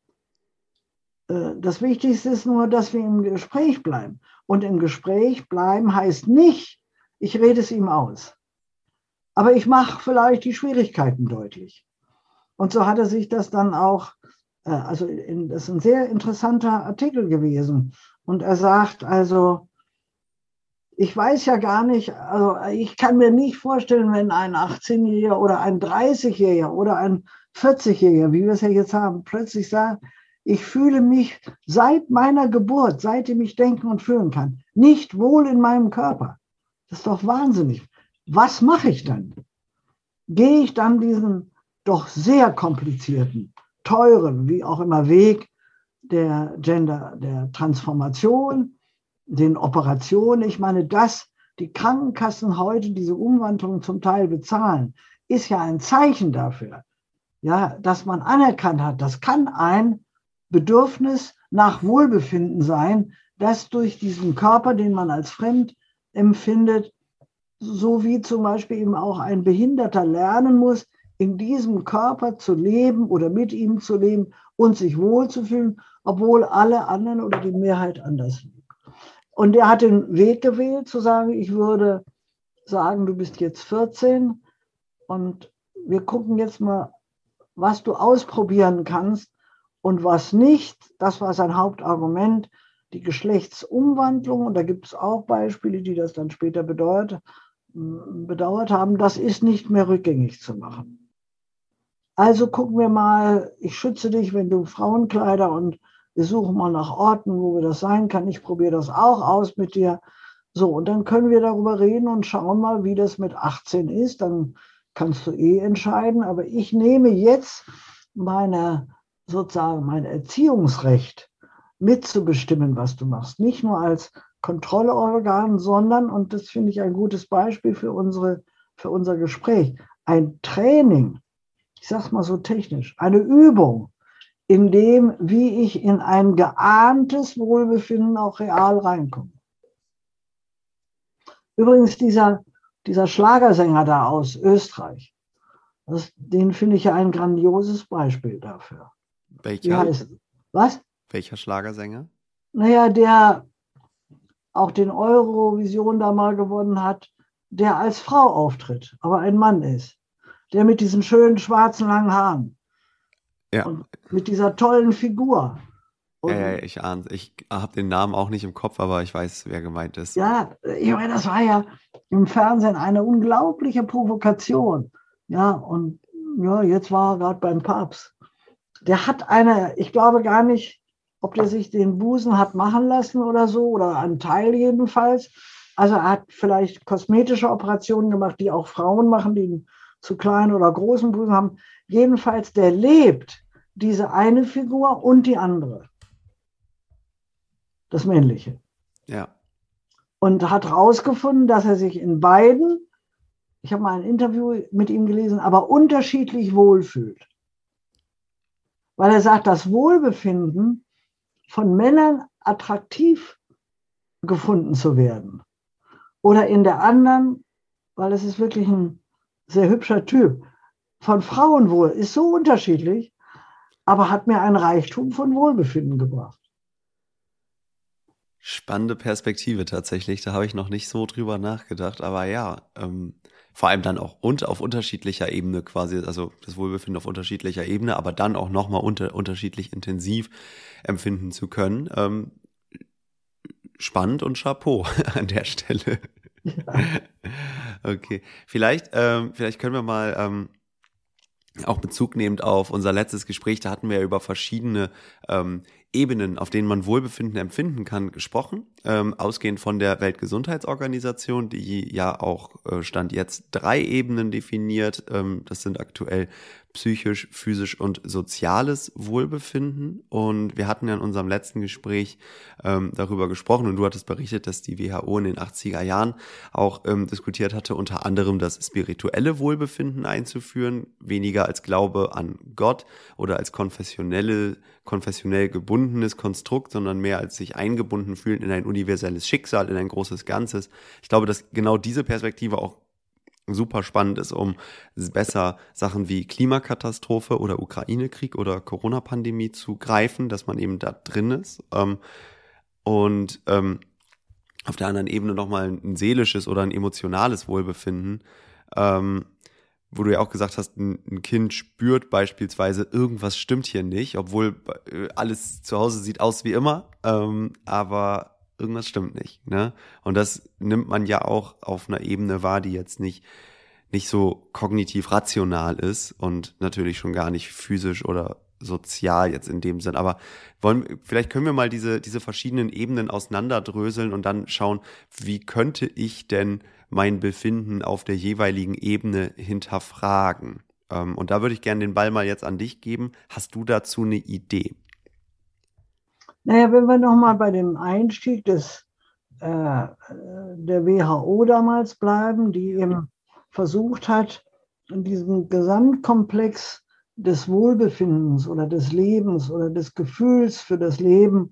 Das Wichtigste ist nur, dass wir im Gespräch bleiben. Und im Gespräch bleiben heißt nicht, ich rede es ihm aus. Aber ich mache vielleicht die Schwierigkeiten deutlich. Und so hat er sich das dann auch, das ist ein sehr interessanter Artikel gewesen. Und er sagt also, ich weiß ja gar nicht, also ich kann mir nicht vorstellen, wenn ein 18-Jähriger oder ein 30-Jähriger oder ein 40-Jähriger, wie wir es ja jetzt haben, plötzlich sagt, ich fühle mich seit meiner Geburt, seitdem ich denken und fühlen kann, nicht wohl in meinem Körper. Das ist doch wahnsinnig. Was mache ich dann? Gehe ich dann diesen doch sehr komplizierten, teuren, wie auch immer Weg der Transformation, den Operationen. Ich meine, dass die Krankenkassen heute diese Umwandlung zum Teil bezahlen, ist ja ein Zeichen dafür, ja, dass man anerkannt hat, das kann ein Bedürfnis nach Wohlbefinden sein, das durch diesen Körper, den man als fremd empfindet, so wie zum Beispiel eben auch ein Behinderter lernen muss, in diesem Körper zu leben oder mit ihm zu leben und sich wohlzufühlen, obwohl alle anderen oder die Mehrheit anders leben. Und er hat den Weg gewählt, zu sagen, ich würde sagen, du bist jetzt 14 und wir gucken jetzt mal, was du ausprobieren kannst und was nicht. Das war sein Hauptargument, die Geschlechtsumwandlung. Und da gibt es auch Beispiele, die das dann später bedauert haben. Das ist nicht mehr rückgängig zu machen. Also gucken wir mal, ich schütze dich, wenn du Frauenkleider, und wir suchen mal nach Orten, wo wir das sein kann. Ich probiere das auch aus mit dir. So, und dann können wir darüber reden und schauen mal, wie das mit 18 ist. Dann kannst du entscheiden. Aber ich nehme jetzt mein Erziehungsrecht mitzubestimmen, was du machst. Nicht nur als Kontrollorgan, sondern, und das finde ich ein gutes Beispiel für unser Gespräch, ein Training, ich sage es mal so technisch, eine Übung, in dem, wie ich in ein geahntes Wohlbefinden auch real reinkomme. Übrigens, dieser Schlagersänger da aus Österreich, den finde ich ja ein grandioses Beispiel dafür. Welcher? Wie heißt, was? Welcher Schlagersänger? Naja, der auch den Eurovision da mal gewonnen hat, der als Frau auftritt, aber ein Mann ist. Der mit diesen schönen schwarzen langen Haaren. Ja. Und mit dieser tollen Figur. Ja, ich ahne es. Ich habe den Namen auch nicht im Kopf, aber ich weiß, wer gemeint ist. Ja, ich meine, das war ja im Fernsehen eine unglaubliche Provokation. Ja, und ja, jetzt war er gerade beim Papst. Der hat ich glaube gar nicht, ob der sich den Busen hat machen lassen oder so, oder einen Teil jedenfalls. Also er hat vielleicht kosmetische Operationen gemacht, die auch Frauen machen, die einen zu kleinen oder großen Busen haben. Jedenfalls, der lebt diese eine Figur und die andere. Das Männliche. Ja. Und hat herausgefunden, dass er sich in beiden, ich habe mal ein Interview mit ihm gelesen, aber unterschiedlich wohlfühlt. Weil er sagt, das Wohlbefinden von Männern attraktiv gefunden zu werden oder in der anderen, weil es ist wirklich ein sehr hübscher Typ, von Frauen wohl, ist so unterschiedlich, aber hat mir ein Reichtum von Wohlbefinden gebracht. Spannende Perspektive tatsächlich, da habe ich noch nicht so drüber nachgedacht, aber ja, vor allem dann auch auf unterschiedlicher Ebene quasi, also das Wohlbefinden auf unterschiedlicher Ebene, aber dann auch nochmal unterschiedlich intensiv empfinden zu können. Spannend und Chapeau an der Stelle. Ja. Okay, vielleicht können wir mal auch Bezug nehmend auf unser letztes Gespräch, da hatten wir ja über verschiedene Ebenen, auf denen man Wohlbefinden empfinden kann, gesprochen, ausgehend von der Weltgesundheitsorganisation, die ja auch Stand jetzt 3 Ebenen definiert. Das sind aktuell psychisch, physisch und soziales Wohlbefinden. Und wir hatten ja in unserem letzten Gespräch darüber gesprochen und du hattest berichtet, dass die WHO in den 80er Jahren auch diskutiert hatte, unter anderem das spirituelle Wohlbefinden einzuführen, weniger als Glaube an Gott oder als konfessionell gebundenes Konstrukt, sondern mehr als sich eingebunden fühlen in ein universelles Schicksal, in ein großes Ganzes. Ich glaube, dass genau diese Perspektive auch super spannend ist, um besser Sachen wie Klimakatastrophe oder Ukraine-Krieg oder Corona-Pandemie zu greifen, dass man eben da drin ist. Und auf der anderen Ebene nochmal ein seelisches oder ein emotionales Wohlbefinden, wo du ja auch gesagt hast, ein Kind spürt beispielsweise, irgendwas stimmt hier nicht, obwohl alles zu Hause sieht aus wie immer, aber irgendwas stimmt nicht, ne? Und das nimmt man ja auch auf einer Ebene wahr, die jetzt nicht so kognitiv rational ist und natürlich schon gar nicht physisch oder sozial jetzt in dem Sinn. Aber vielleicht können wir mal diese verschiedenen Ebenen auseinanderdröseln und dann schauen, wie könnte ich denn mein Befinden auf der jeweiligen Ebene hinterfragen? Und da würde ich gerne den Ball mal jetzt an dich geben. Hast du dazu eine Idee? Naja, wenn wir nochmal bei dem Einstieg der WHO damals bleiben, die eben versucht hat, in diesem Gesamtkomplex des Wohlbefindens oder des Lebens oder des Gefühls für das Leben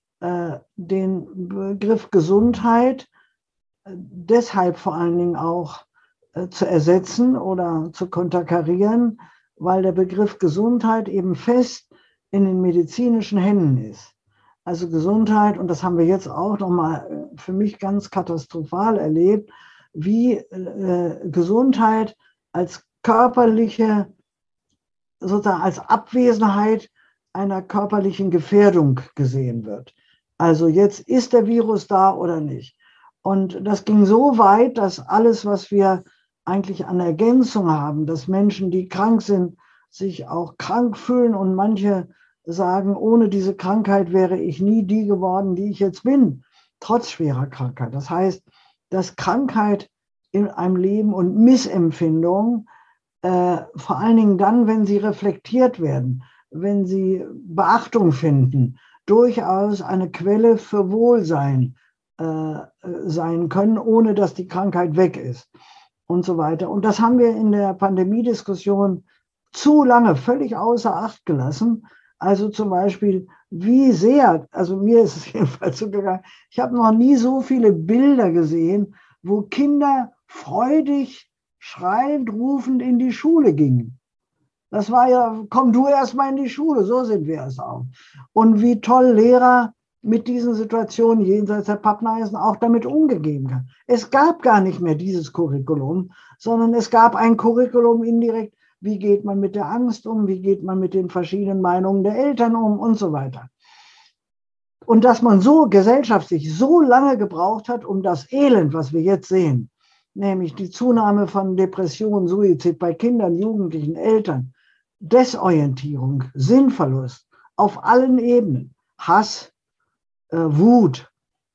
den Begriff Gesundheit deshalb vor allen Dingen auch zu ersetzen oder zu konterkarieren, weil der Begriff Gesundheit eben fest in den medizinischen Händen ist. Also Gesundheit, und das haben wir jetzt auch nochmal für mich ganz katastrophal erlebt, wie Gesundheit als körperliche, sozusagen als Abwesenheit einer körperlichen Gefährdung gesehen wird. Also jetzt ist der Virus da oder nicht. Und das ging so weit, dass alles, was wir eigentlich an Ergänzung haben, dass Menschen, die krank sind, sich auch krank fühlen und manche sagen, ohne diese Krankheit wäre ich nie die geworden, die ich jetzt bin, trotz schwerer Krankheit. Das heißt, dass Krankheit in einem Leben und Missempfindung, vor allen Dingen dann, wenn sie reflektiert werden, wenn sie Beachtung finden, durchaus eine Quelle für Wohlsein sein können, ohne dass die Krankheit weg ist und so weiter. Und das haben wir in der Pandemiediskussion zu lange völlig außer Acht gelassen. Also zum Beispiel, wie sehr, also mir ist es jedenfalls so gegangen, ich habe noch nie so viele Bilder gesehen, wo Kinder freudig, schreiend, rufend in die Schule gingen. Das war ja, komm du erst mal in die Schule, so sind wir es auch. Und wie toll Lehrer mit diesen Situationen jenseits der Pappnasen auch damit umgehen haben. Es gab gar nicht mehr dieses Curriculum, sondern es gab ein Curriculum indirekt, wie geht man mit der Angst um, wie geht man mit den verschiedenen Meinungen der Eltern um und so weiter. Und dass man so gesellschaftlich so lange gebraucht hat, um das Elend, was wir jetzt sehen, nämlich die Zunahme von Depression, Suizid bei Kindern, Jugendlichen, Eltern, Desorientierung, Sinnverlust auf allen Ebenen, Hass, Wut.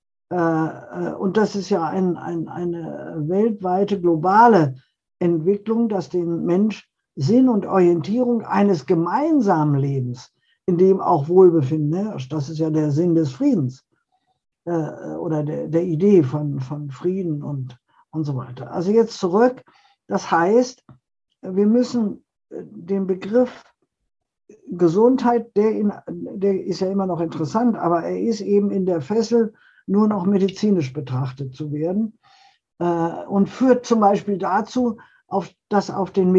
Und das ist ja eine weltweite, globale Entwicklung, dass den Mensch Sinn und Orientierung eines gemeinsamen Lebens, in dem auch Wohlbefinden herrscht, das ist ja der Sinn des Friedens oder der Idee von Frieden und so weiter. Also jetzt zurück, das heißt, wir müssen den Begriff Gesundheit, der ist ja immer noch interessant, aber er ist eben in der Fessel, nur noch medizinisch betrachtet zu werden und führt zum Beispiel dazu, dass auf den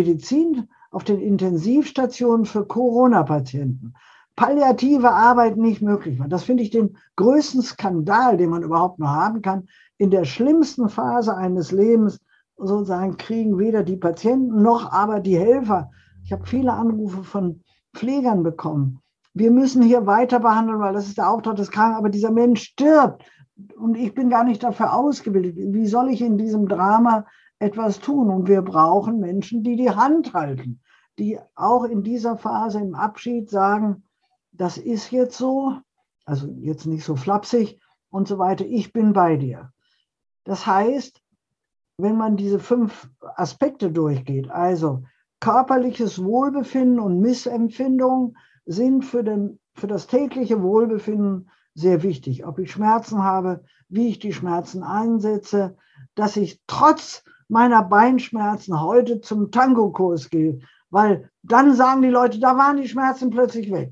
Intensivstationen für Corona-Patienten palliative Arbeit nicht möglich war. Das finde ich den größten Skandal, den man überhaupt nur haben kann. In der schlimmsten Phase eines Lebens sozusagen kriegen weder die Patienten noch aber die Helfer. Ich habe viele Anrufe von Pflegern bekommen. Wir müssen hier weiter behandeln, weil das ist der Auftrag des Kranken, aber dieser Mensch stirbt und ich bin gar nicht dafür ausgebildet. Wie soll ich in diesem Drama etwas tun? Und wir brauchen Menschen, die die Hand halten, die auch in dieser Phase im Abschied sagen, das ist jetzt so, also jetzt nicht so flapsig und so weiter, ich bin bei dir. Das heißt, wenn man diese 5 Aspekte durchgeht, also körperliches Wohlbefinden und Missempfindung sind für das tägliche Wohlbefinden sehr wichtig. Ob ich Schmerzen habe, wie ich die Schmerzen einsetze, dass ich trotz meiner Beinschmerzen heute zum Tango-Kurs gehe, weil dann sagen die Leute, da waren die Schmerzen plötzlich weg.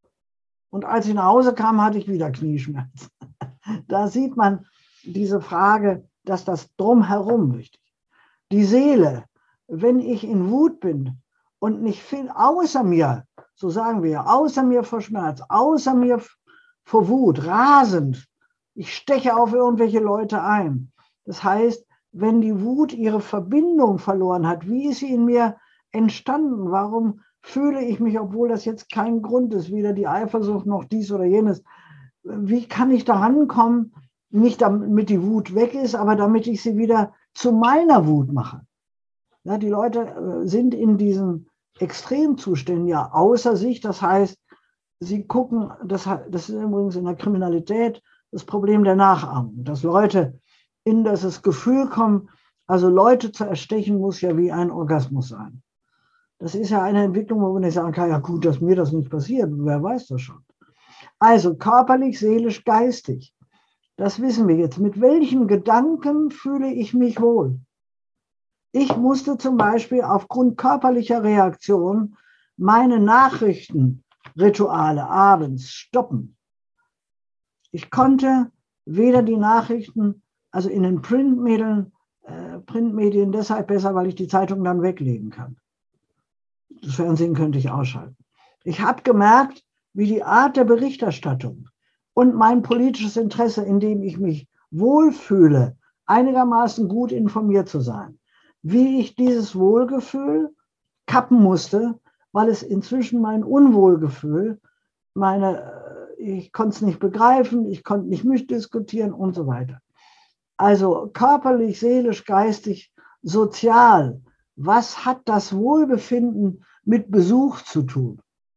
Und als ich nach Hause kam, hatte ich wieder Knieschmerzen. Da sieht man diese Frage, dass das Drumherum wichtig ist. Die Seele, wenn ich in Wut bin und nicht viel außer mir, so sagen wir, außer mir vor Schmerz, außer mir vor Wut, rasend, ich steche auf irgendwelche Leute ein. Das heißt, wenn die Wut ihre Verbindung verloren hat, wie ist sie in mir entstanden? Warum fühle ich mich, obwohl das jetzt kein Grund ist, weder die Eifersucht noch dies oder jenes? Wie kann ich da rankommen, nicht damit die Wut weg ist, aber damit ich sie wieder zu meiner Wut mache? Ja, die Leute sind in diesen Extremzuständen ja außer sich. Das heißt, sie gucken, das ist übrigens in der Kriminalität das Problem der Nachahmung, dass Leute in das Gefühl kommen, also Leute zu erstechen muss ja wie ein Orgasmus sein. Das ist ja eine Entwicklung, wo man nicht sagen kann, ja gut, dass mir das nicht passiert, wer weiß das schon. Also körperlich, seelisch, geistig. Das wissen wir jetzt. Mit welchen Gedanken fühle ich mich wohl? Ich musste zum Beispiel aufgrund körperlicher Reaktion meine Nachrichtenrituale abends stoppen. Ich konnte weder die Nachrichten, also in den Printmedien deshalb besser, weil ich die Zeitung dann weglegen kann. Das Fernsehen könnte ich ausschalten. Ich habe gemerkt, wie die Art der Berichterstattung und mein politisches Interesse, in dem ich mich wohlfühle, einigermaßen gut informiert zu sein, wie ich dieses Wohlgefühl kappen musste, weil es inzwischen mein Unwohlgefühl, ich konnte es nicht begreifen, ich konnte nicht mitdiskutieren und so weiter. Also körperlich, seelisch, geistig, sozial. Was hat das Wohlbefinden mit Besuch zu tun?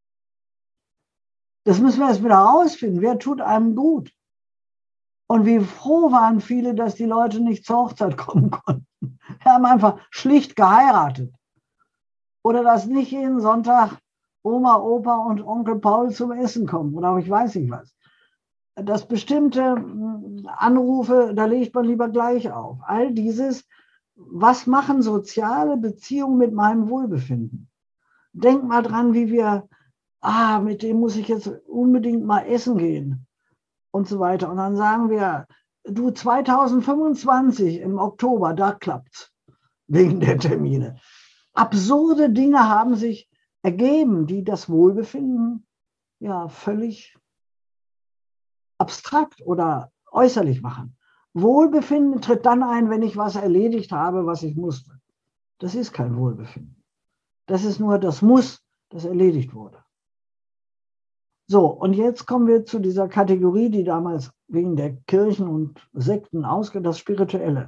Das müssen wir erst wieder herausfinden. Wer tut einem gut? Und wie froh waren viele, dass die Leute nicht zur Hochzeit kommen konnten. Wir haben einfach schlicht geheiratet. Oder dass nicht jeden Sonntag Oma, Opa und Onkel Paul zum Essen kommen. Oder ich weiß nicht was. Dass bestimmte Anrufe, da legt man lieber gleich auf. All dieses, was machen soziale Beziehungen mit meinem Wohlbefinden? Denk mal dran, wie wir, mit dem muss ich jetzt unbedingt mal essen gehen und so weiter. Und dann sagen wir, du 2025 im Oktober, da klappt's wegen der Termine. Absurde Dinge haben sich ergeben, die das Wohlbefinden ja völlig abstrakt oder äußerlich machen. Wohlbefinden tritt dann ein, wenn ich was erledigt habe, was ich musste. Das ist kein Wohlbefinden. Das ist nur das Muss, das erledigt wurde. So, und jetzt kommen wir zu dieser Kategorie, die damals wegen der Kirchen und Sekten das Spirituelle.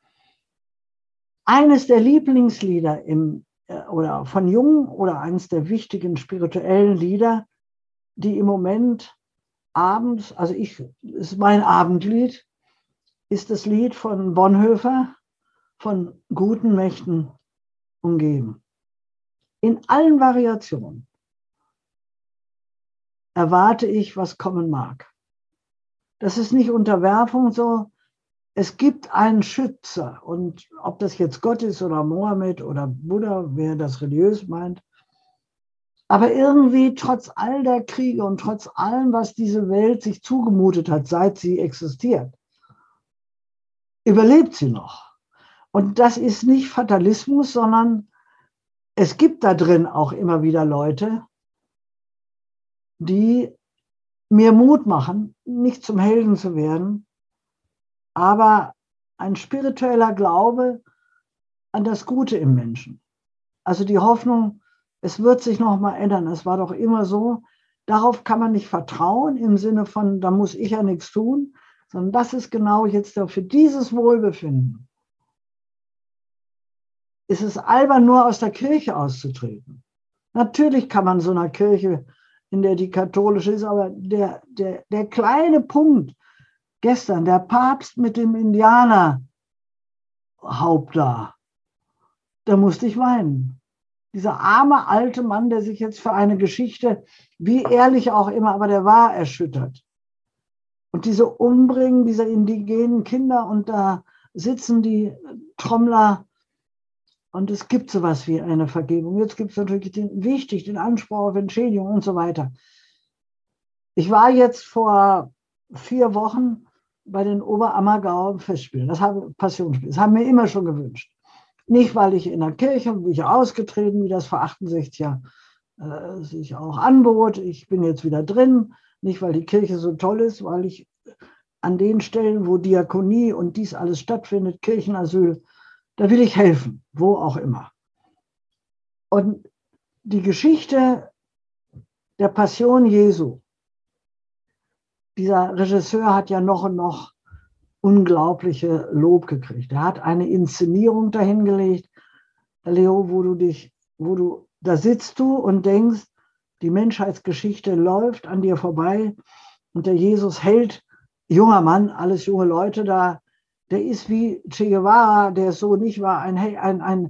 Eines der Lieblingslieder oder von Jung oder eines der wichtigen spirituellen Lieder, die im Moment abends, ist mein Abendlied, ist das Lied von Bonhoeffer, von guten Mächten umgeben. In allen Variationen erwarte ich, was kommen mag. Das ist nicht Unterwerfung so. Es gibt einen Schützer und ob das jetzt Gott ist oder Mohammed oder Buddha, wer das religiös meint, aber irgendwie trotz all der Kriege und trotz allem, was diese Welt sich zugemutet hat, seit sie existiert, überlebt sie noch. Und das ist nicht Fatalismus, sondern es gibt da drin auch immer wieder Leute, die mir Mut machen, nicht zum Helden zu werden, aber ein spiritueller Glaube an das Gute im Menschen. Also die Hoffnung, es wird sich noch mal ändern. Es war doch immer so. Darauf kann man nicht vertrauen im Sinne von, da muss ich ja nichts tun, sondern das ist genau jetzt für dieses Wohlbefinden. Ist es albern, nur aus der Kirche auszutreten. Natürlich kann man so einer Kirche, in der die katholisch ist, aber der kleine Punkt, gestern, der Papst mit dem Indianerhaupt da musste ich weinen. Dieser arme alte Mann, der sich jetzt für eine Geschichte, wie ehrlich auch immer, aber der war erschüttert. Und diese Umbringen dieser indigenen Kinder und da sitzen die Trommler und es gibt sowas wie eine Vergebung. Jetzt gibt es natürlich den Anspruch auf Entschädigung und so weiter. Ich war jetzt vor 4 Wochen bei den Oberammergauer Festspielen, Passionsspiel. Das haben wir immer schon gewünscht. Nicht, weil ich in der Kirche bin ich ausgetreten, wie das vor 68 Jahren sich auch anbot. Ich bin jetzt wieder drin. Nicht, weil die Kirche so toll ist, weil ich an den Stellen, wo Diakonie und dies alles stattfindet, Kirchenasyl, da will ich helfen, wo auch immer. Und die Geschichte der Passion Jesu, dieser Regisseur hat ja noch und noch unglaubliche Lob gekriegt. Er hat eine Inszenierung dahingelegt, Leo, da sitzt du und denkst, die Menschheitsgeschichte läuft an dir vorbei und der Jesus hält, junger Mann, alles junge Leute da, der ist wie Che Guevara, der so nicht war, ein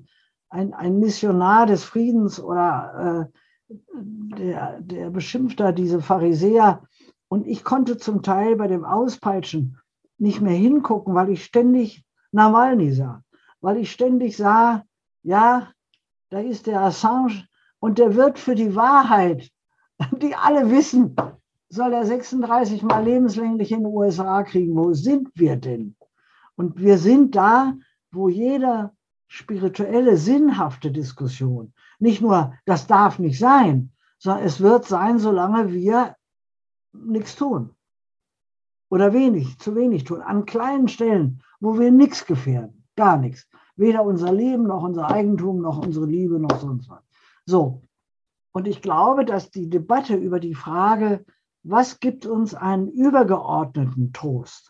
ein Missionar des Friedens oder der beschimpft da diese Pharisäer. Und ich konnte zum Teil bei dem Auspeitschen nicht mehr hingucken, weil ich ständig Nawalny sah. Weil ich ständig sah, ja, da ist der Assange und der wird für die Wahrheit, die alle wissen, soll er 36 Mal lebenslänglich in den USA kriegen. Wo sind wir denn? Und wir sind da, wo jeder spirituelle, sinnhafte Diskussion, nicht nur, das darf nicht sein, sondern es wird sein, solange wir nichts tun. Oder zu wenig tun. An kleinen Stellen, wo wir nichts gefährden. Gar nichts. Weder unser Leben, noch unser Eigentum, noch unsere Liebe, noch sonst was. So. Und ich glaube, dass die Debatte über die Frage, was gibt uns einen übergeordneten Trost?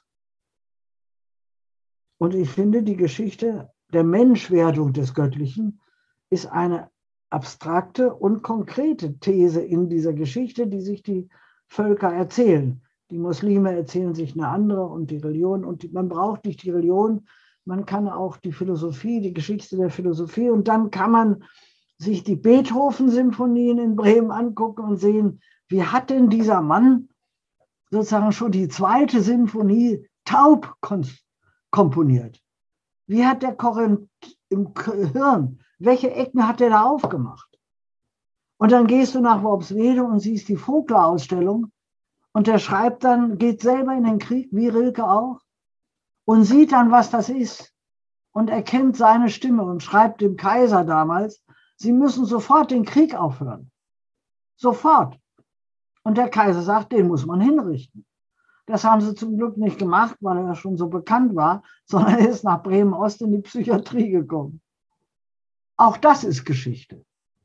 Und ich finde, die Geschichte der Menschwerdung des Göttlichen ist eine abstrakte und konkrete These in dieser Geschichte, die sich die Völker erzählen. Die Muslime erzählen sich eine andere und die Religion. Und man braucht nicht die Religion, man kann auch die Philosophie, die Geschichte der Philosophie. Und dann kann man sich die Beethoven-Symphonien in Bremen angucken und sehen, wie hat denn dieser Mann sozusagen schon die zweite Symphonie taub komponiert? Wie hat der Korinth im Hirn, welche Ecken hat der da aufgemacht? Und dann gehst du nach Worpswede und siehst die Vogler-Ausstellung und der schreibt dann, geht selber in den Krieg, wie Rilke auch, und sieht dann, was das ist und erkennt seine Stimme und schreibt dem Kaiser damals, Sie müssen sofort den Krieg aufhören. Sofort. Und der Kaiser sagt, den muss man hinrichten. Das haben sie zum Glück nicht gemacht, weil er schon so bekannt war, sondern er ist nach Bremen-Ost in die Psychiatrie gekommen. Auch das ist Geschichte.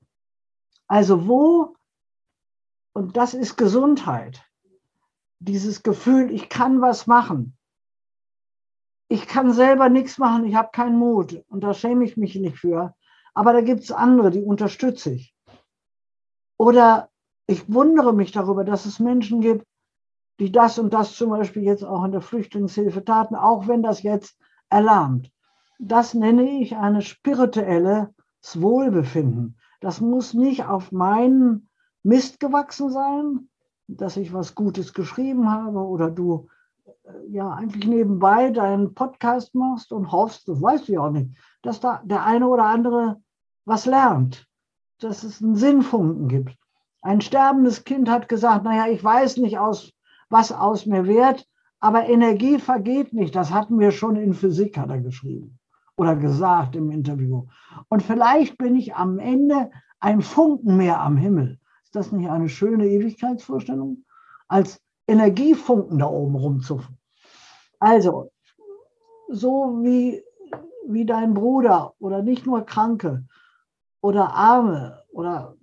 Also wo, und das ist Gesundheit, dieses Gefühl, ich kann was machen. Ich kann selber nichts machen, ich habe keinen Mut und da schäme ich mich nicht für. Aber da gibt es andere, die unterstütze ich. Oder ich wundere mich darüber, dass es Menschen gibt, die das und das zum Beispiel jetzt auch in der Flüchtlingshilfe taten, auch wenn das jetzt erlahmt. Das nenne ich ein spirituelles Wohlbefinden. Das muss nicht auf meinen Mist gewachsen sein, dass ich was Gutes geschrieben habe oder du ja eigentlich nebenbei deinen Podcast machst und hoffst, das weißt du ja auch nicht, dass da der eine oder andere was lernt, dass es einen Sinnfunken gibt. Ein sterbendes Kind hat gesagt, naja, ich weiß nicht, was aus mir wird, aber Energie vergeht nicht. Das hatten wir schon in Physik, hat er geschrieben oder gesagt im Interview. Und vielleicht bin ich am Ende ein Funken mehr am Himmel. Ist das nicht eine schöne Ewigkeitsvorstellung? Als Energiefunken da oben rumzupfen. Also, so wie dein Bruder oder nicht nur Kranke oder Arme oder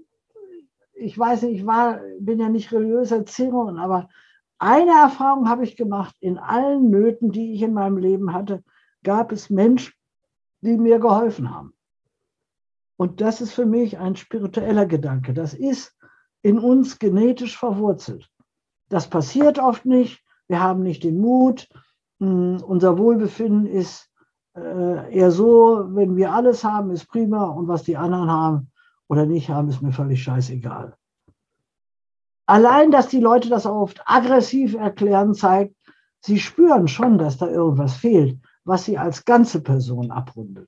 ich weiß nicht, bin ja nicht religiöse Erzählerin, aber eine Erfahrung habe ich gemacht, in allen Nöten, die ich in meinem Leben hatte, gab es Menschen, die mir geholfen haben. Und das ist für mich ein spiritueller Gedanke. Das ist in uns genetisch verwurzelt. Das passiert oft nicht. Wir haben nicht den Mut. Unser Wohlbefinden ist eher so, wenn wir alles haben, ist prima. Und was die anderen haben oder nicht haben, ist mir völlig scheißegal. Allein, dass die Leute das auch oft aggressiv erklären, zeigt, sie spüren schon, dass da irgendwas fehlt, was sie als ganze Person abrundet.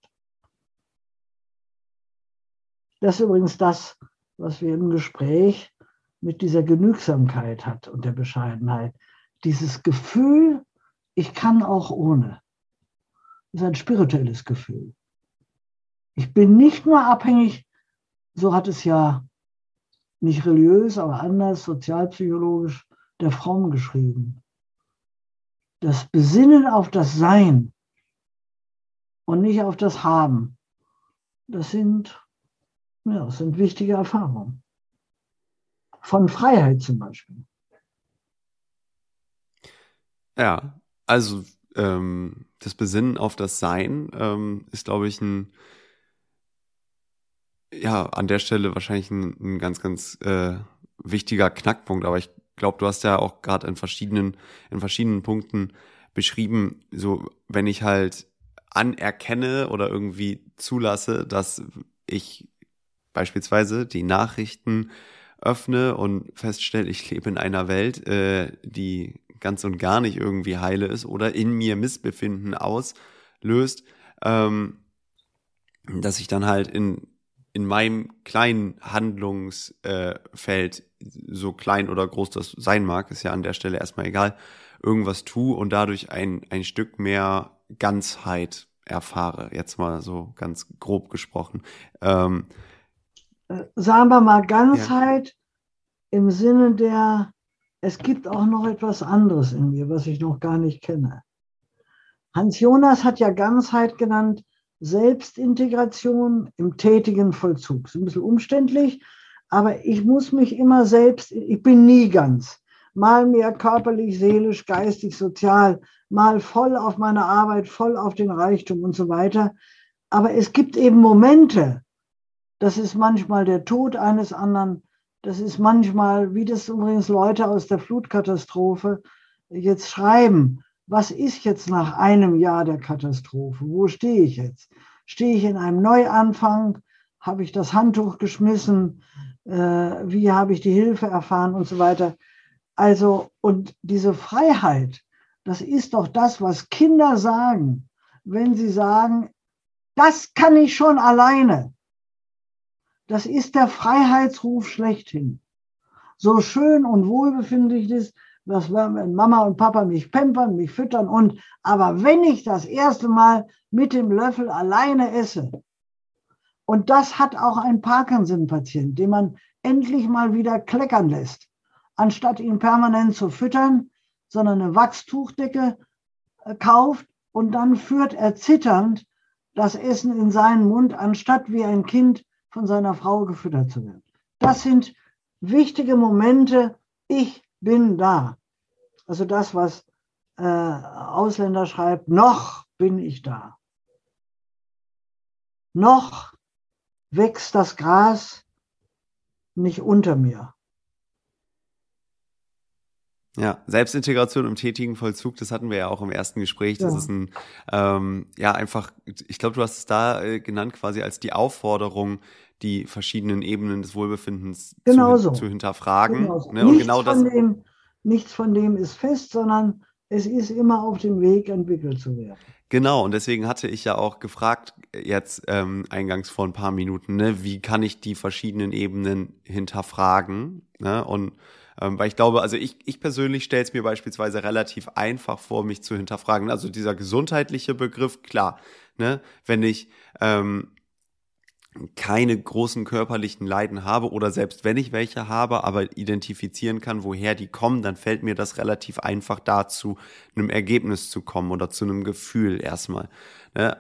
Das ist übrigens das, was wir im Gespräch mit dieser Genügsamkeit hat und der Bescheidenheit. Dieses Gefühl, ich kann auch ohne. Das ist ein spirituelles Gefühl. Ich bin nicht nur abhängig, so hat es ja nicht religiös, aber anders, sozialpsychologisch, der Fromm geschrieben. Das Besinnen auf das Sein und nicht auf das Haben, das sind wichtige Erfahrungen. Von Freiheit zum Beispiel. Ja, also das Besinnen auf das Sein ist, glaube ich, an der Stelle wahrscheinlich ein ganz, ganz wichtiger Knackpunkt. Aber ich glaube, du hast ja auch gerade in verschiedenen Punkten beschrieben, so wenn ich halt anerkenne oder irgendwie zulasse, dass ich beispielsweise die Nachrichten öffne und feststelle, ich lebe in einer Welt, die ganz und gar nicht irgendwie heile ist oder in mir Missbefinden auslöst, dass ich dann halt in meinem kleinen Handlungsfeld, so klein oder groß das sein mag, ist ja an der Stelle erstmal egal, irgendwas tue und dadurch ein Stück mehr Ganzheit erfahre. Jetzt mal so ganz grob gesprochen. Sagen wir mal Ganzheit im Sinne der, es gibt auch noch etwas anderes in mir, was ich noch gar nicht kenne. Hans Jonas hat ja Ganzheit genannt, Selbstintegration im tätigen Vollzug. Ist ein bisschen umständlich, aber ich muss mich immer selbst, ich bin nie ganz. Mal mehr körperlich, seelisch, geistig, sozial, mal voll auf meine Arbeit, voll auf den Reichtum und so weiter. Aber es gibt eben Momente, das ist manchmal der Tod eines anderen, das ist manchmal, wie das übrigens Leute aus der Flutkatastrophe jetzt schreiben, was ist jetzt nach einem Jahr der Katastrophe? Wo stehe ich jetzt? Stehe ich in einem Neuanfang? Habe ich das Handtuch geschmissen? Wie habe ich die Hilfe erfahren und so weiter? Also, und diese Freiheit, das ist doch das, was Kinder sagen, wenn sie sagen, das kann ich schon alleine. Das ist der Freiheitsruf schlechthin. So schön und wohlbefindlich ist, dass wenn Mama und Papa mich pampern, mich füttern aber wenn ich das erste Mal mit dem Löffel alleine esse, und das hat auch ein Parkinson-Patient, den man endlich mal wieder kleckern lässt, anstatt ihn permanent zu füttern, sondern eine Wachstuchdecke kauft und dann führt er zitternd das Essen in seinen Mund, anstatt wie ein Kind von seiner Frau gefüttert zu werden. Das sind wichtige Momente, ich bin da. Also das, was Ausländer schreibt, noch bin ich da. Noch wächst das Gras nicht unter mir. Ja, Selbstintegration im tätigen Vollzug, das hatten wir ja auch im ersten Gespräch. Das ist ein, einfach, ich glaube, du hast es da genannt quasi als die Aufforderung, die verschiedenen Ebenen des Wohlbefindens zu hinterfragen. Genau so. Ne? Und genau das. Nichts von dem ist fest, sondern es ist immer auf dem Weg, entwickelt zu werden. Genau, und deswegen hatte ich ja auch gefragt, jetzt eingangs vor ein paar Minuten, ne, wie kann ich die verschiedenen Ebenen hinterfragen? Ne? Und weil ich glaube, also ich persönlich stelle es mir beispielsweise relativ einfach vor, mich zu hinterfragen. Also dieser gesundheitliche Begriff, klar, ne, wenn ich keine großen körperlichen Leiden habe oder selbst wenn ich welche habe, aber identifizieren kann, woher die kommen, dann fällt mir das relativ einfach dazu, einem Ergebnis zu kommen oder zu einem Gefühl erstmal. Ne?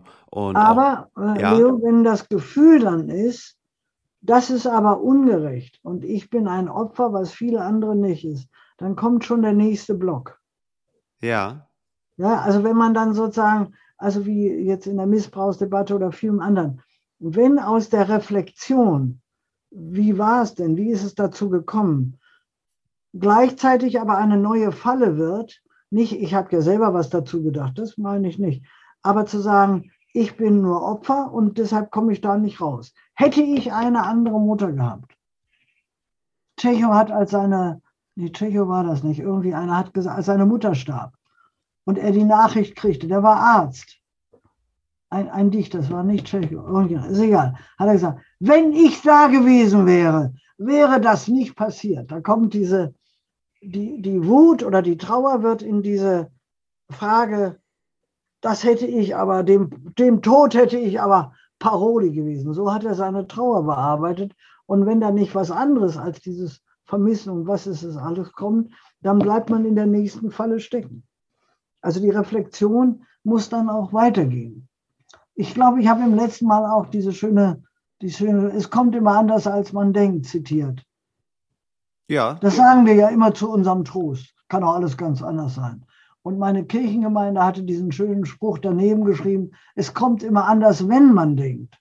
Leo, wenn das Gefühl dann ist, das ist aber ungerecht und ich bin ein Opfer, was viele andere nicht ist, dann kommt schon der nächste Block. Ja. Ja, also wenn man dann sozusagen, also wie jetzt in der Missbrauchsdebatte oder vielen anderen, wenn aus der Reflexion, wie war es denn, wie ist es dazu gekommen, gleichzeitig aber eine neue Falle wird, nicht, ich habe ja selber was dazu gedacht, das meine ich nicht, aber zu sagen, ich bin nur Opfer und deshalb komme ich da nicht raus. Hätte ich eine andere Mutter gehabt. Tschechow hat Tschechow war das nicht, irgendwie einer hat gesagt, als seine Mutter starb und er die Nachricht kriegte, der war Arzt. Ein Dichter, das war nicht Tschechow, ist egal, hat er gesagt, wenn ich da gewesen wäre, wäre das nicht passiert. Da kommt die Wut oder die Trauer wird in diese Frage, das hätte ich aber, dem Tod hätte ich aber Paroli gewesen. So hat er seine Trauer bearbeitet. Und wenn da nicht was anderes als dieses Vermissen und was ist es alles kommt, dann bleibt man in der nächsten Falle stecken. Also die Reflexion muss dann auch weitergehen. Ich glaube, ich habe im letzten Mal auch diese schöne, es kommt immer anders, als man denkt, zitiert. Ja. Das sagen wir ja immer zu unserem Trost. Kann auch alles ganz anders sein. Und meine Kirchengemeinde hatte diesen schönen Spruch daneben geschrieben, es kommt immer anders, wenn man denkt.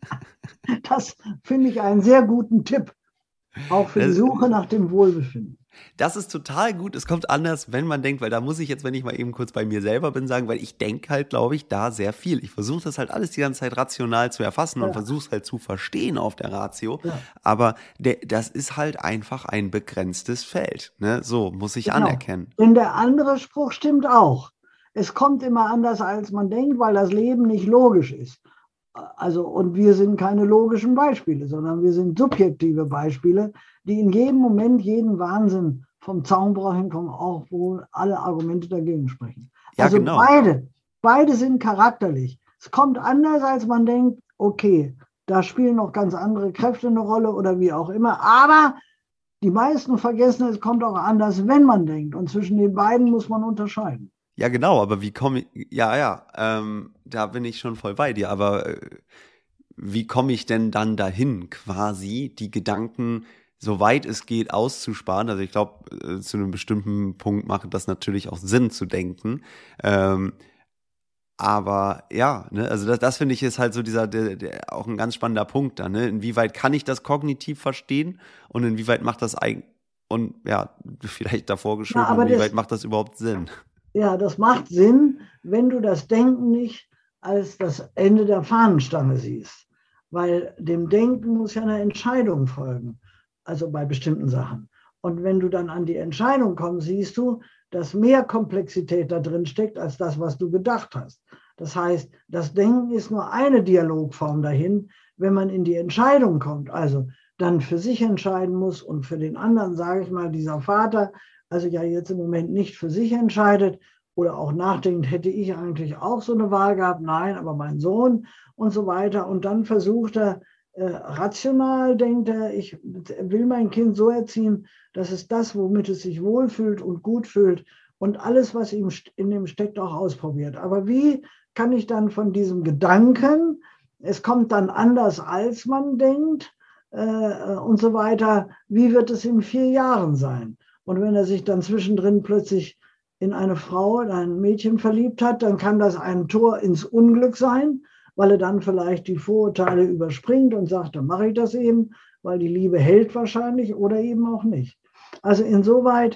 Das finde ich einen sehr guten Tipp, auch für die Suche nach dem Wohlbefinden. Das ist total gut. Es kommt anders, wenn man denkt, weil da muss ich jetzt, wenn ich mal eben kurz bei mir selber bin, sagen, weil ich denke halt, glaube ich, da sehr viel. Ich versuche das halt alles die ganze Zeit rational zu erfassen und Ja, versuche es halt zu verstehen auf der Ratio. ja, Aber das ist halt einfach ein begrenztes Feld. Ne? So muss ich genau. anerkennen. Denn der andere Spruch stimmt auch. Es kommt immer anders, als man denkt, weil das Leben nicht logisch ist. Also, und wir sind keine logischen Beispiele, sondern wir sind subjektive Beispiele, die in jedem Moment jeden Wahnsinn vom Zaunbruch hinkommen, auch wo alle Argumente dagegen sprechen. Ja, Also genau. beide sind charakterlich. Es kommt anders, als man denkt, okay, da spielen noch ganz andere Kräfte eine Rolle oder wie auch immer. Aber die meisten vergessen, es kommt auch anders, wenn man denkt. Und zwischen den beiden muss man unterscheiden. Ja, genau, aber wie komme ich, da bin ich schon voll bei dir, aber wie komme ich denn dann dahin, quasi die Gedanken, soweit es geht, auszusparen? Also ich glaube, zu einem bestimmten Punkt macht das natürlich auch Sinn zu denken. Ähm, aber ja, ne, also das finde ich ist halt so auch ein ganz spannender Punkt da, ne? Inwieweit kann ich das kognitiv verstehen und inwieweit macht das eigentlich, und ja, vielleicht davor Ja, geschoben, aber inwieweit das, macht das überhaupt Sinn? ja, das macht Sinn, wenn du das Denken nicht als das Ende der Fahnenstange siehst. Weil dem Denken muss ja eine Entscheidung folgen, also bei bestimmten Sachen. Und wenn du dann an die Entscheidung kommst, siehst du, dass mehr Komplexität da drin steckt als das, was du gedacht hast. Das heißt, das Denken ist nur eine Dialogform dahin, wenn man in die Entscheidung kommt, also dann für sich entscheiden muss und für den anderen, sage ich mal, dieser Vater, also ja jetzt im Moment nicht für sich entscheidet oder auch nachdenkt, hätte ich eigentlich auch so eine Wahl gehabt? Nein, aber mein Sohn und so weiter. Und dann versucht er, rational denkt er, ich will mein Kind so erziehen, dass es das, womit es sich wohlfühlt und gut fühlt und alles, was ihm in dem steckt, auch ausprobiert. Aber wie kann ich dann von diesem Gedanken, es kommt dann anders, als man denkt und so weiter, wie wird es in 4 Jahren sein? Und wenn er sich dann zwischendrin plötzlich in eine Frau, in ein Mädchen verliebt hat, dann kann das ein Tor ins Unglück sein, weil er dann vielleicht die Vorurteile überspringt und sagt, dann mache ich das eben, weil die Liebe hält wahrscheinlich oder eben auch nicht. Also insoweit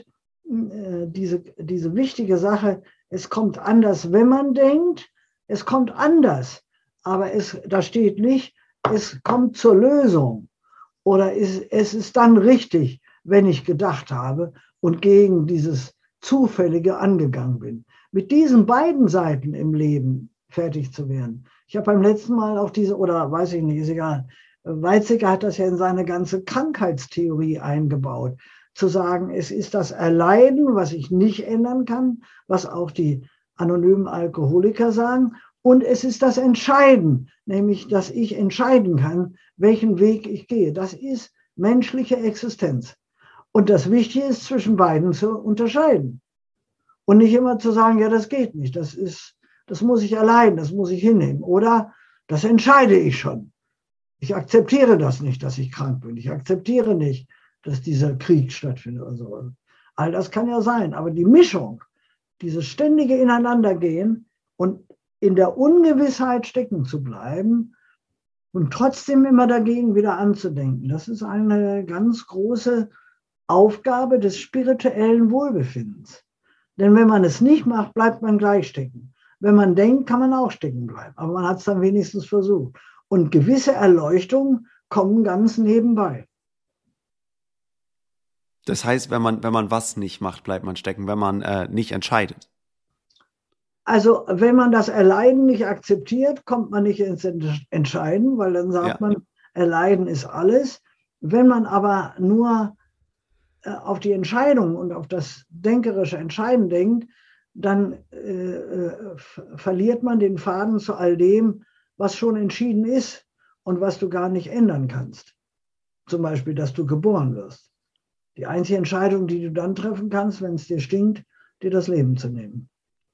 diese wichtige Sache, es kommt anders, wenn man denkt, es kommt anders, aber da steht nicht, es kommt zur Lösung oder es ist dann richtig, wenn ich gedacht habe und gegen dieses Zufällige angegangen bin. Mit diesen beiden Seiten im Leben fertig zu werden. Ich habe beim letzten Mal auch oder weiß ich nicht, ist egal, Weizsäcker hat das ja in seine ganze Krankheitstheorie eingebaut, zu sagen, es ist das Erleiden, was ich nicht ändern kann, was auch die anonymen Alkoholiker sagen, und es ist das Entscheiden, nämlich, dass ich entscheiden kann, welchen Weg ich gehe. Das ist menschliche Existenz. Und das Wichtige ist, zwischen beiden zu unterscheiden. Und nicht immer zu sagen, ja, das geht nicht, das muss ich erleiden, das muss ich hinnehmen. Oder das entscheide ich schon. Ich akzeptiere das nicht, dass ich krank bin. Ich akzeptiere nicht, dass dieser Krieg stattfindet oder so. All das kann ja sein. Aber die Mischung, dieses ständige Ineinandergehen und in der Ungewissheit stecken zu bleiben und trotzdem immer dagegen wieder anzudenken, das ist eine ganz große Aufgabe des spirituellen Wohlbefindens. Denn wenn man es nicht macht, bleibt man gleich stecken. Wenn man denkt, kann man auch stecken bleiben. Aber man hat es dann wenigstens versucht. Und gewisse Erleuchtungen kommen ganz nebenbei. Das heißt, wenn man was nicht macht, bleibt man stecken, wenn man nicht entscheidet. Also wenn man das Erleiden nicht akzeptiert, kommt man nicht ins Entscheiden, weil dann sagt Ja. man, Erleiden ist alles. Wenn man aber nur auf die Entscheidung und auf das denkerische Entscheiden denkt, dann verliert man den Faden zu all dem, was schon entschieden ist und was du gar nicht ändern kannst. Zum Beispiel, dass du geboren wirst. Die einzige Entscheidung, die du dann treffen kannst, wenn es dir stinkt, dir das Leben zu nehmen.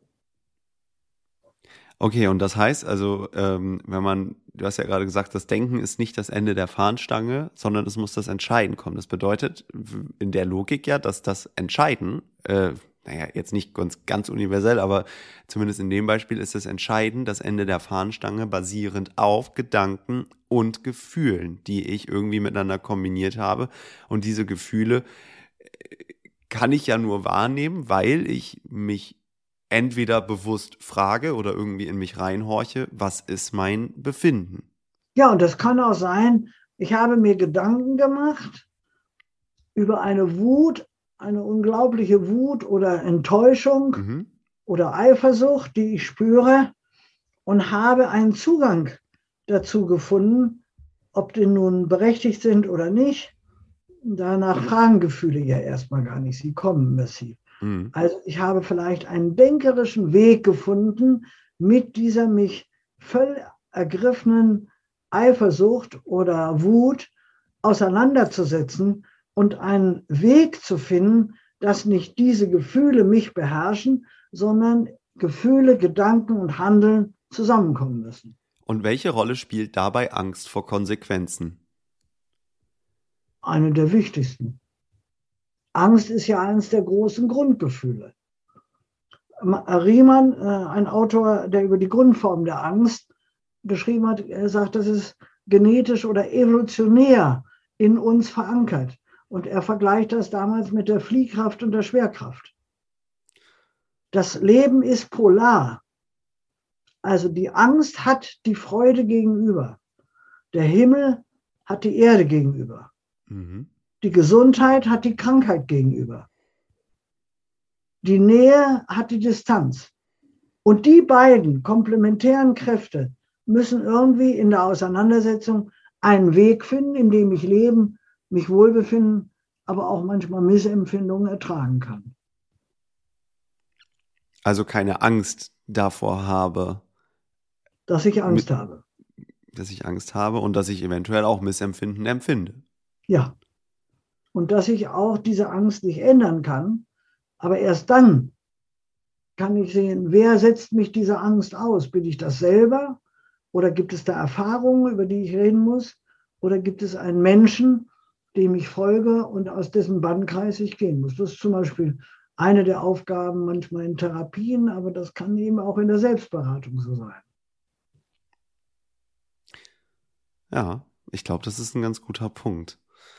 Okay, und das heißt also, du hast ja gerade gesagt, das Denken ist nicht das Ende der Fahnenstange, sondern es muss das Entscheiden kommen. Das bedeutet in der Logik ja, dass das Entscheiden, jetzt nicht ganz universell, aber zumindest in dem Beispiel ist das Entscheiden das Ende der Fahnenstange basierend auf Gedanken und Gefühlen, die ich irgendwie miteinander kombiniert habe. Und diese Gefühle kann ich ja nur wahrnehmen, weil ich mich entweder bewusst frage oder irgendwie in mich reinhorche, was ist mein Befinden? Ja, und das kann auch sein, ich habe mir Gedanken gemacht über eine Wut, eine unglaubliche Wut oder Enttäuschung oder Eifersucht, die ich spüre, und habe einen Zugang dazu gefunden, ob die nun berechtigt sind oder nicht. Danach fragen Gefühle ja erstmal gar nicht, sie kommen massiv. Also ich habe vielleicht einen denkerischen Weg gefunden, mit dieser mich völlig ergriffenen Eifersucht oder Wut auseinanderzusetzen und einen Weg zu finden, dass nicht diese Gefühle mich beherrschen, sondern Gefühle, Gedanken und Handeln zusammenkommen müssen. Und welche Rolle spielt dabei Angst vor Konsequenzen? Eine der wichtigsten. Angst ist ja eines der großen Grundgefühle. Riemann, ein Autor, der über die Grundform der Angst geschrieben hat, er sagt, das ist genetisch oder evolutionär in uns verankert. Und er vergleicht das damals mit der Fliehkraft und der Schwerkraft. Das Leben ist polar. Also die Angst hat die Freude gegenüber. Der Himmel hat die Erde gegenüber. Die Gesundheit hat die Krankheit gegenüber. Die Nähe hat die Distanz. Und die beiden komplementären Kräfte müssen irgendwie in der Auseinandersetzung einen Weg finden, in dem ich Leben, mich wohlbefinden, aber auch manchmal Missempfindungen ertragen kann. Also keine Angst davor habe. Dass ich Angst habe. Dass ich Angst habe und dass ich eventuell auch Missempfinden empfinde. Ja. Und dass ich auch diese Angst nicht ändern kann, aber erst dann kann ich sehen, wer setzt mich diese Angst aus? Bin ich das selber? Oder gibt es da Erfahrungen, über die ich reden muss? Oder gibt es einen Menschen, dem ich folge und aus dessen Bannkreis ich gehen muss? Das ist zum Beispiel eine der Aufgaben manchmal in Therapien, aber das kann eben auch in der Selbstberatung so sein. Ja, ich glaube, das ist ein ganz guter Punkt.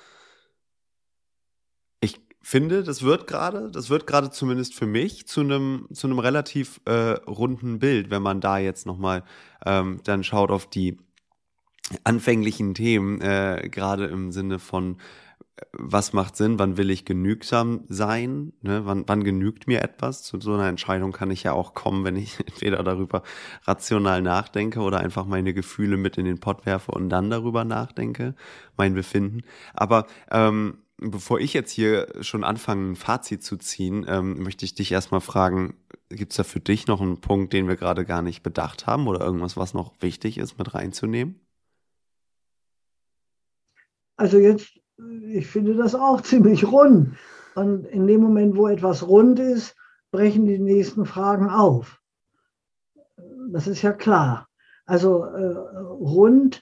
Ich finde, das wird gerade zumindest für mich zu einem relativ runden Bild, wenn man da jetzt nochmal dann schaut auf die anfänglichen Themen, gerade im Sinne von, was macht Sinn, wann will ich genügsam sein, ne? Wann genügt mir etwas? Zu so einer Entscheidung kann ich ja auch kommen, wenn ich entweder darüber rational nachdenke oder einfach meine Gefühle mit in den Pott werfe und dann darüber nachdenke, mein Befinden. Aber bevor ich jetzt hier schon anfange, ein Fazit zu ziehen, möchte ich dich erstmal fragen, gibt es da für dich noch einen Punkt, den wir gerade gar nicht bedacht haben oder irgendwas, was noch wichtig ist, mit reinzunehmen? Also jetzt, ich finde das auch ziemlich rund. Und in dem Moment, wo etwas rund ist, brechen die nächsten Fragen auf. Das ist ja klar. Also rund,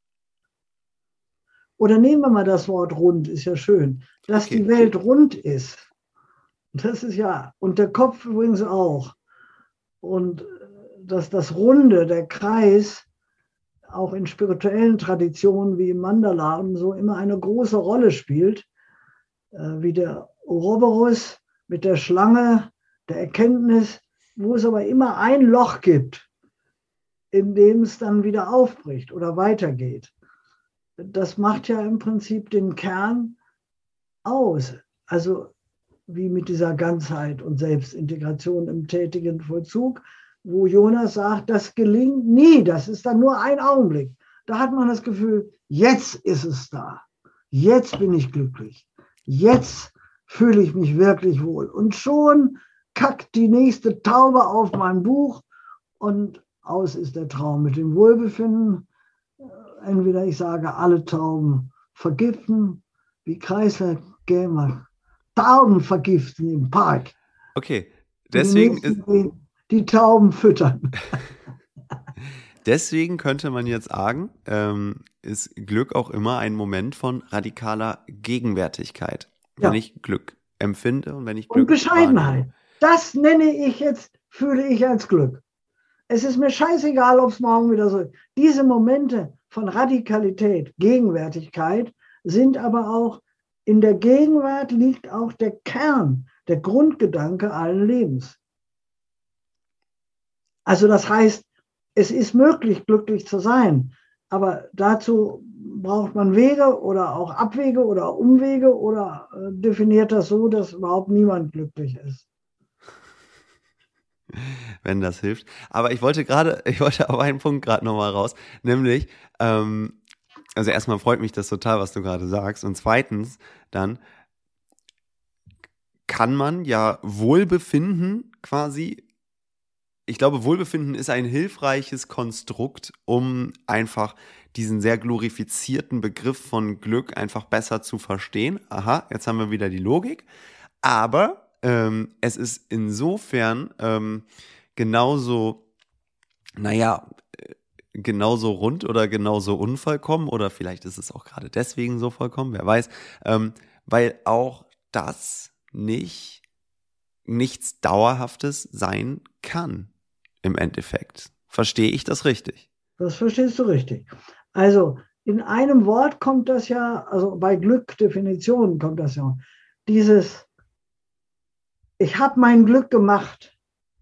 oder nehmen wir mal das Wort rund, ist ja schön, dass Okay. die Welt rund ist. Das ist ja, und der Kopf übrigens auch. Und dass das Runde, der Kreis, auch in spirituellen Traditionen wie im Mandala und so immer eine große Rolle spielt, wie der Ouroboros mit der Schlange, der Erkenntnis, wo es aber immer ein Loch gibt, in dem es dann wieder aufbricht oder weitergeht. Das macht ja im Prinzip den Kern aus. Also wie mit dieser Ganzheit und Selbstintegration im tätigen Vollzug, wo Jonas sagt, das gelingt nie, das ist dann nur ein Augenblick. Da hat man das Gefühl, jetzt ist es da. Jetzt bin ich glücklich. Jetzt fühle ich mich wirklich wohl. Und schon kackt die nächste Taube auf mein Buch und aus ist der Traum mit dem Wohlbefinden. Entweder ich sage, alle Tauben vergiften, wie Kreisler Gamer, Tauben vergiften im Park. Okay, deswegen die Tauben füttern. Deswegen könnte man jetzt sagen, ist Glück auch immer ein Moment von radikaler Gegenwärtigkeit. Wenn ich Glück empfinde und wenn ich Glück und Bescheidenheit. wahrnehme. Das nenne ich jetzt, fühle ich als Glück. Es ist mir scheißegal, ob es morgen wieder so ist. Diese Momente von Radikalität, Gegenwärtigkeit sind aber auch In der Gegenwart liegt auch der Kern, der Grundgedanke allen Lebens. Also das heißt, es ist möglich, glücklich zu sein, aber dazu braucht man Wege oder auch Abwege oder Umwege oder definiert das so, dass überhaupt niemand glücklich ist. Wenn das hilft. Aber ich wollte auf einen Punkt gerade nochmal raus, nämlich, also erstmal freut mich das total, was du gerade sagst, und zweitens dann kann man ja Wohlbefinden quasi, ich glaube, Wohlbefinden ist ein hilfreiches Konstrukt, um einfach diesen sehr glorifizierten Begriff von Glück einfach besser zu verstehen. Aha, jetzt haben wir wieder die Logik. Aber es ist insofern genauso rund oder genauso unvollkommen oder vielleicht ist es auch gerade deswegen so vollkommen, wer weiß, weil auch das nichts Dauerhaftes sein kann im Endeffekt. Verstehe ich das richtig? Das verstehst du richtig. Also in einem Wort kommt das ja, also bei Glück-Definitionen kommt das ja, dieses ich habe mein Glück gemacht.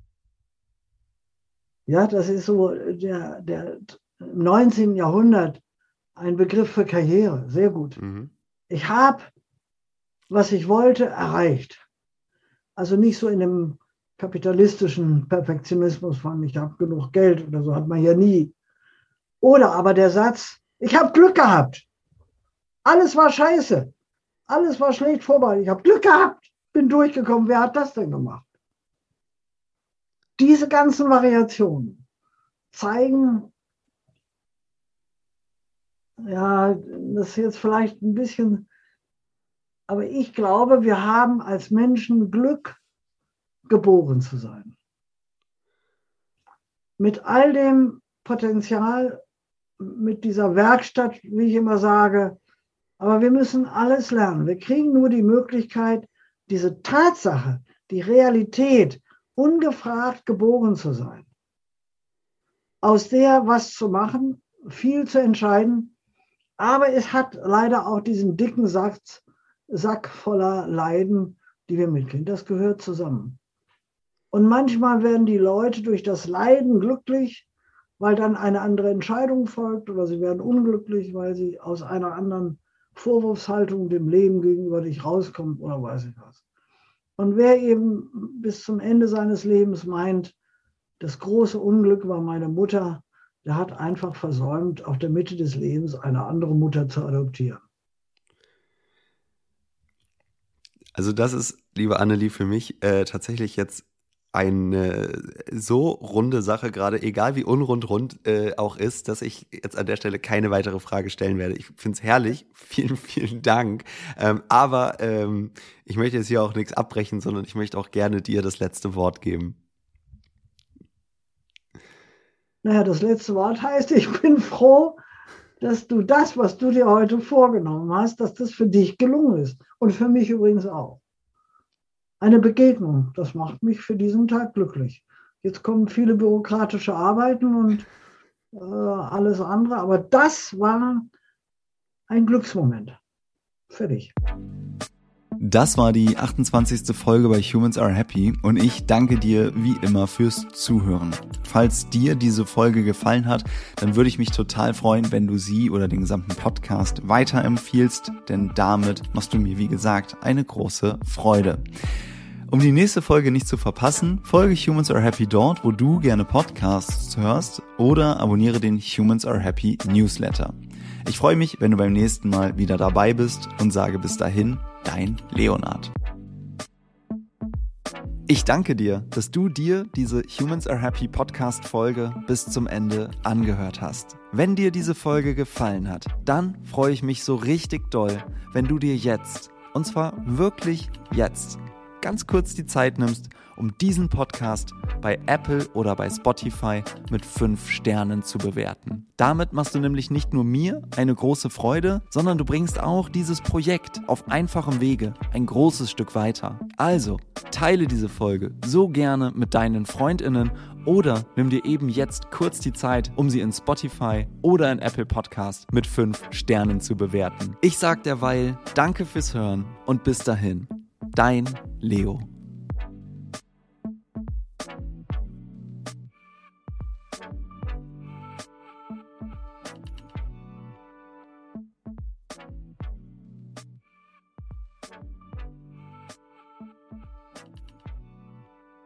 Ja, das ist so der im 19. Jahrhundert ein Begriff für Karriere. Sehr gut. Mhm. Ich habe, was ich wollte, erreicht. Also nicht so in dem kapitalistischen Perfektionismus von ich habe genug Geld oder so, hat man ja nie. Oder aber der Satz, ich habe Glück gehabt. Alles war scheiße. Alles war schlecht vorbei. Ich habe Glück gehabt. Bin durchgekommen. Wer hat das denn gemacht? Diese ganzen Variationen zeigen, ja, das ist jetzt vielleicht ein bisschen, aber ich glaube, wir haben als Menschen Glück, geboren zu sein. Mit all dem Potenzial, mit dieser Werkstatt, wie ich immer sage, aber wir müssen alles lernen. Wir kriegen nur die Möglichkeit, diese Tatsache, die Realität, ungefragt geboren zu sein, aus der was zu machen, viel zu entscheiden, aber es hat leider auch diesen dicken Sack voller Leiden, die wir mitkriegen. Das gehört zusammen. Und manchmal werden die Leute durch das Leiden glücklich, weil dann eine andere Entscheidung folgt, oder sie werden unglücklich, weil sie aus einer anderen Vorwurfshaltung dem Leben gegenüber nicht rauskommen oder weiß ich was. Und wer eben bis zum Ende seines Lebens meint, das große Unglück war meine Mutter, der hat einfach versäumt, auf der Mitte des Lebens eine andere Mutter zu adoptieren. Also das ist, liebe Annelie, für mich tatsächlich jetzt eine so runde Sache gerade, egal wie unrund auch ist, dass ich jetzt an der Stelle keine weitere Frage stellen werde. Ich finde es herrlich. Vielen, vielen Dank. Aber ich möchte jetzt hier auch nichts abbrechen, sondern ich möchte auch gerne dir das letzte Wort geben. Naja, das letzte Wort heißt, ich bin froh, dass du das, was du dir heute vorgenommen hast, dass das für dich gelungen ist. Und für mich übrigens auch. Eine Begegnung, das macht mich für diesen Tag glücklich. Jetzt kommen viele bürokratische Arbeiten und alles andere, aber das war ein Glücksmoment für dich. Das war die 28. Folge bei Humans Are Happy und ich danke dir wie immer fürs Zuhören. Falls dir diese Folge gefallen hat, dann würde ich mich total freuen, wenn du sie oder den gesamten Podcast weiterempfiehlst, denn damit machst du mir, wie gesagt, eine große Freude. Um die nächste Folge nicht zu verpassen, folge Humans Are Happy dort, wo du gerne Podcasts hörst, oder abonniere den Humans Are Happy Newsletter. Ich freue mich, wenn du beim nächsten Mal wieder dabei bist und sage bis dahin, dein Leonhard. Ich danke dir, dass du dir diese Humans Are Happy Podcast-Folge bis zum Ende angehört hast. Wenn dir diese Folge gefallen hat, dann freue ich mich so richtig doll, wenn du dir jetzt, und zwar wirklich jetzt, ganz kurz die Zeit nimmst um diesen Podcast bei Apple oder bei Spotify mit 5 Sternen zu bewerten. Damit machst du nämlich nicht nur mir eine große Freude, sondern du bringst auch dieses Projekt auf einfachem Wege ein großes Stück weiter. Also, teile diese Folge so gerne mit deinen FreundInnen oder nimm dir eben jetzt kurz die Zeit, um sie in Spotify oder in Apple Podcast mit 5 Sternen zu bewerten. Ich sag derweil Danke fürs Hören und bis dahin, dein Leo.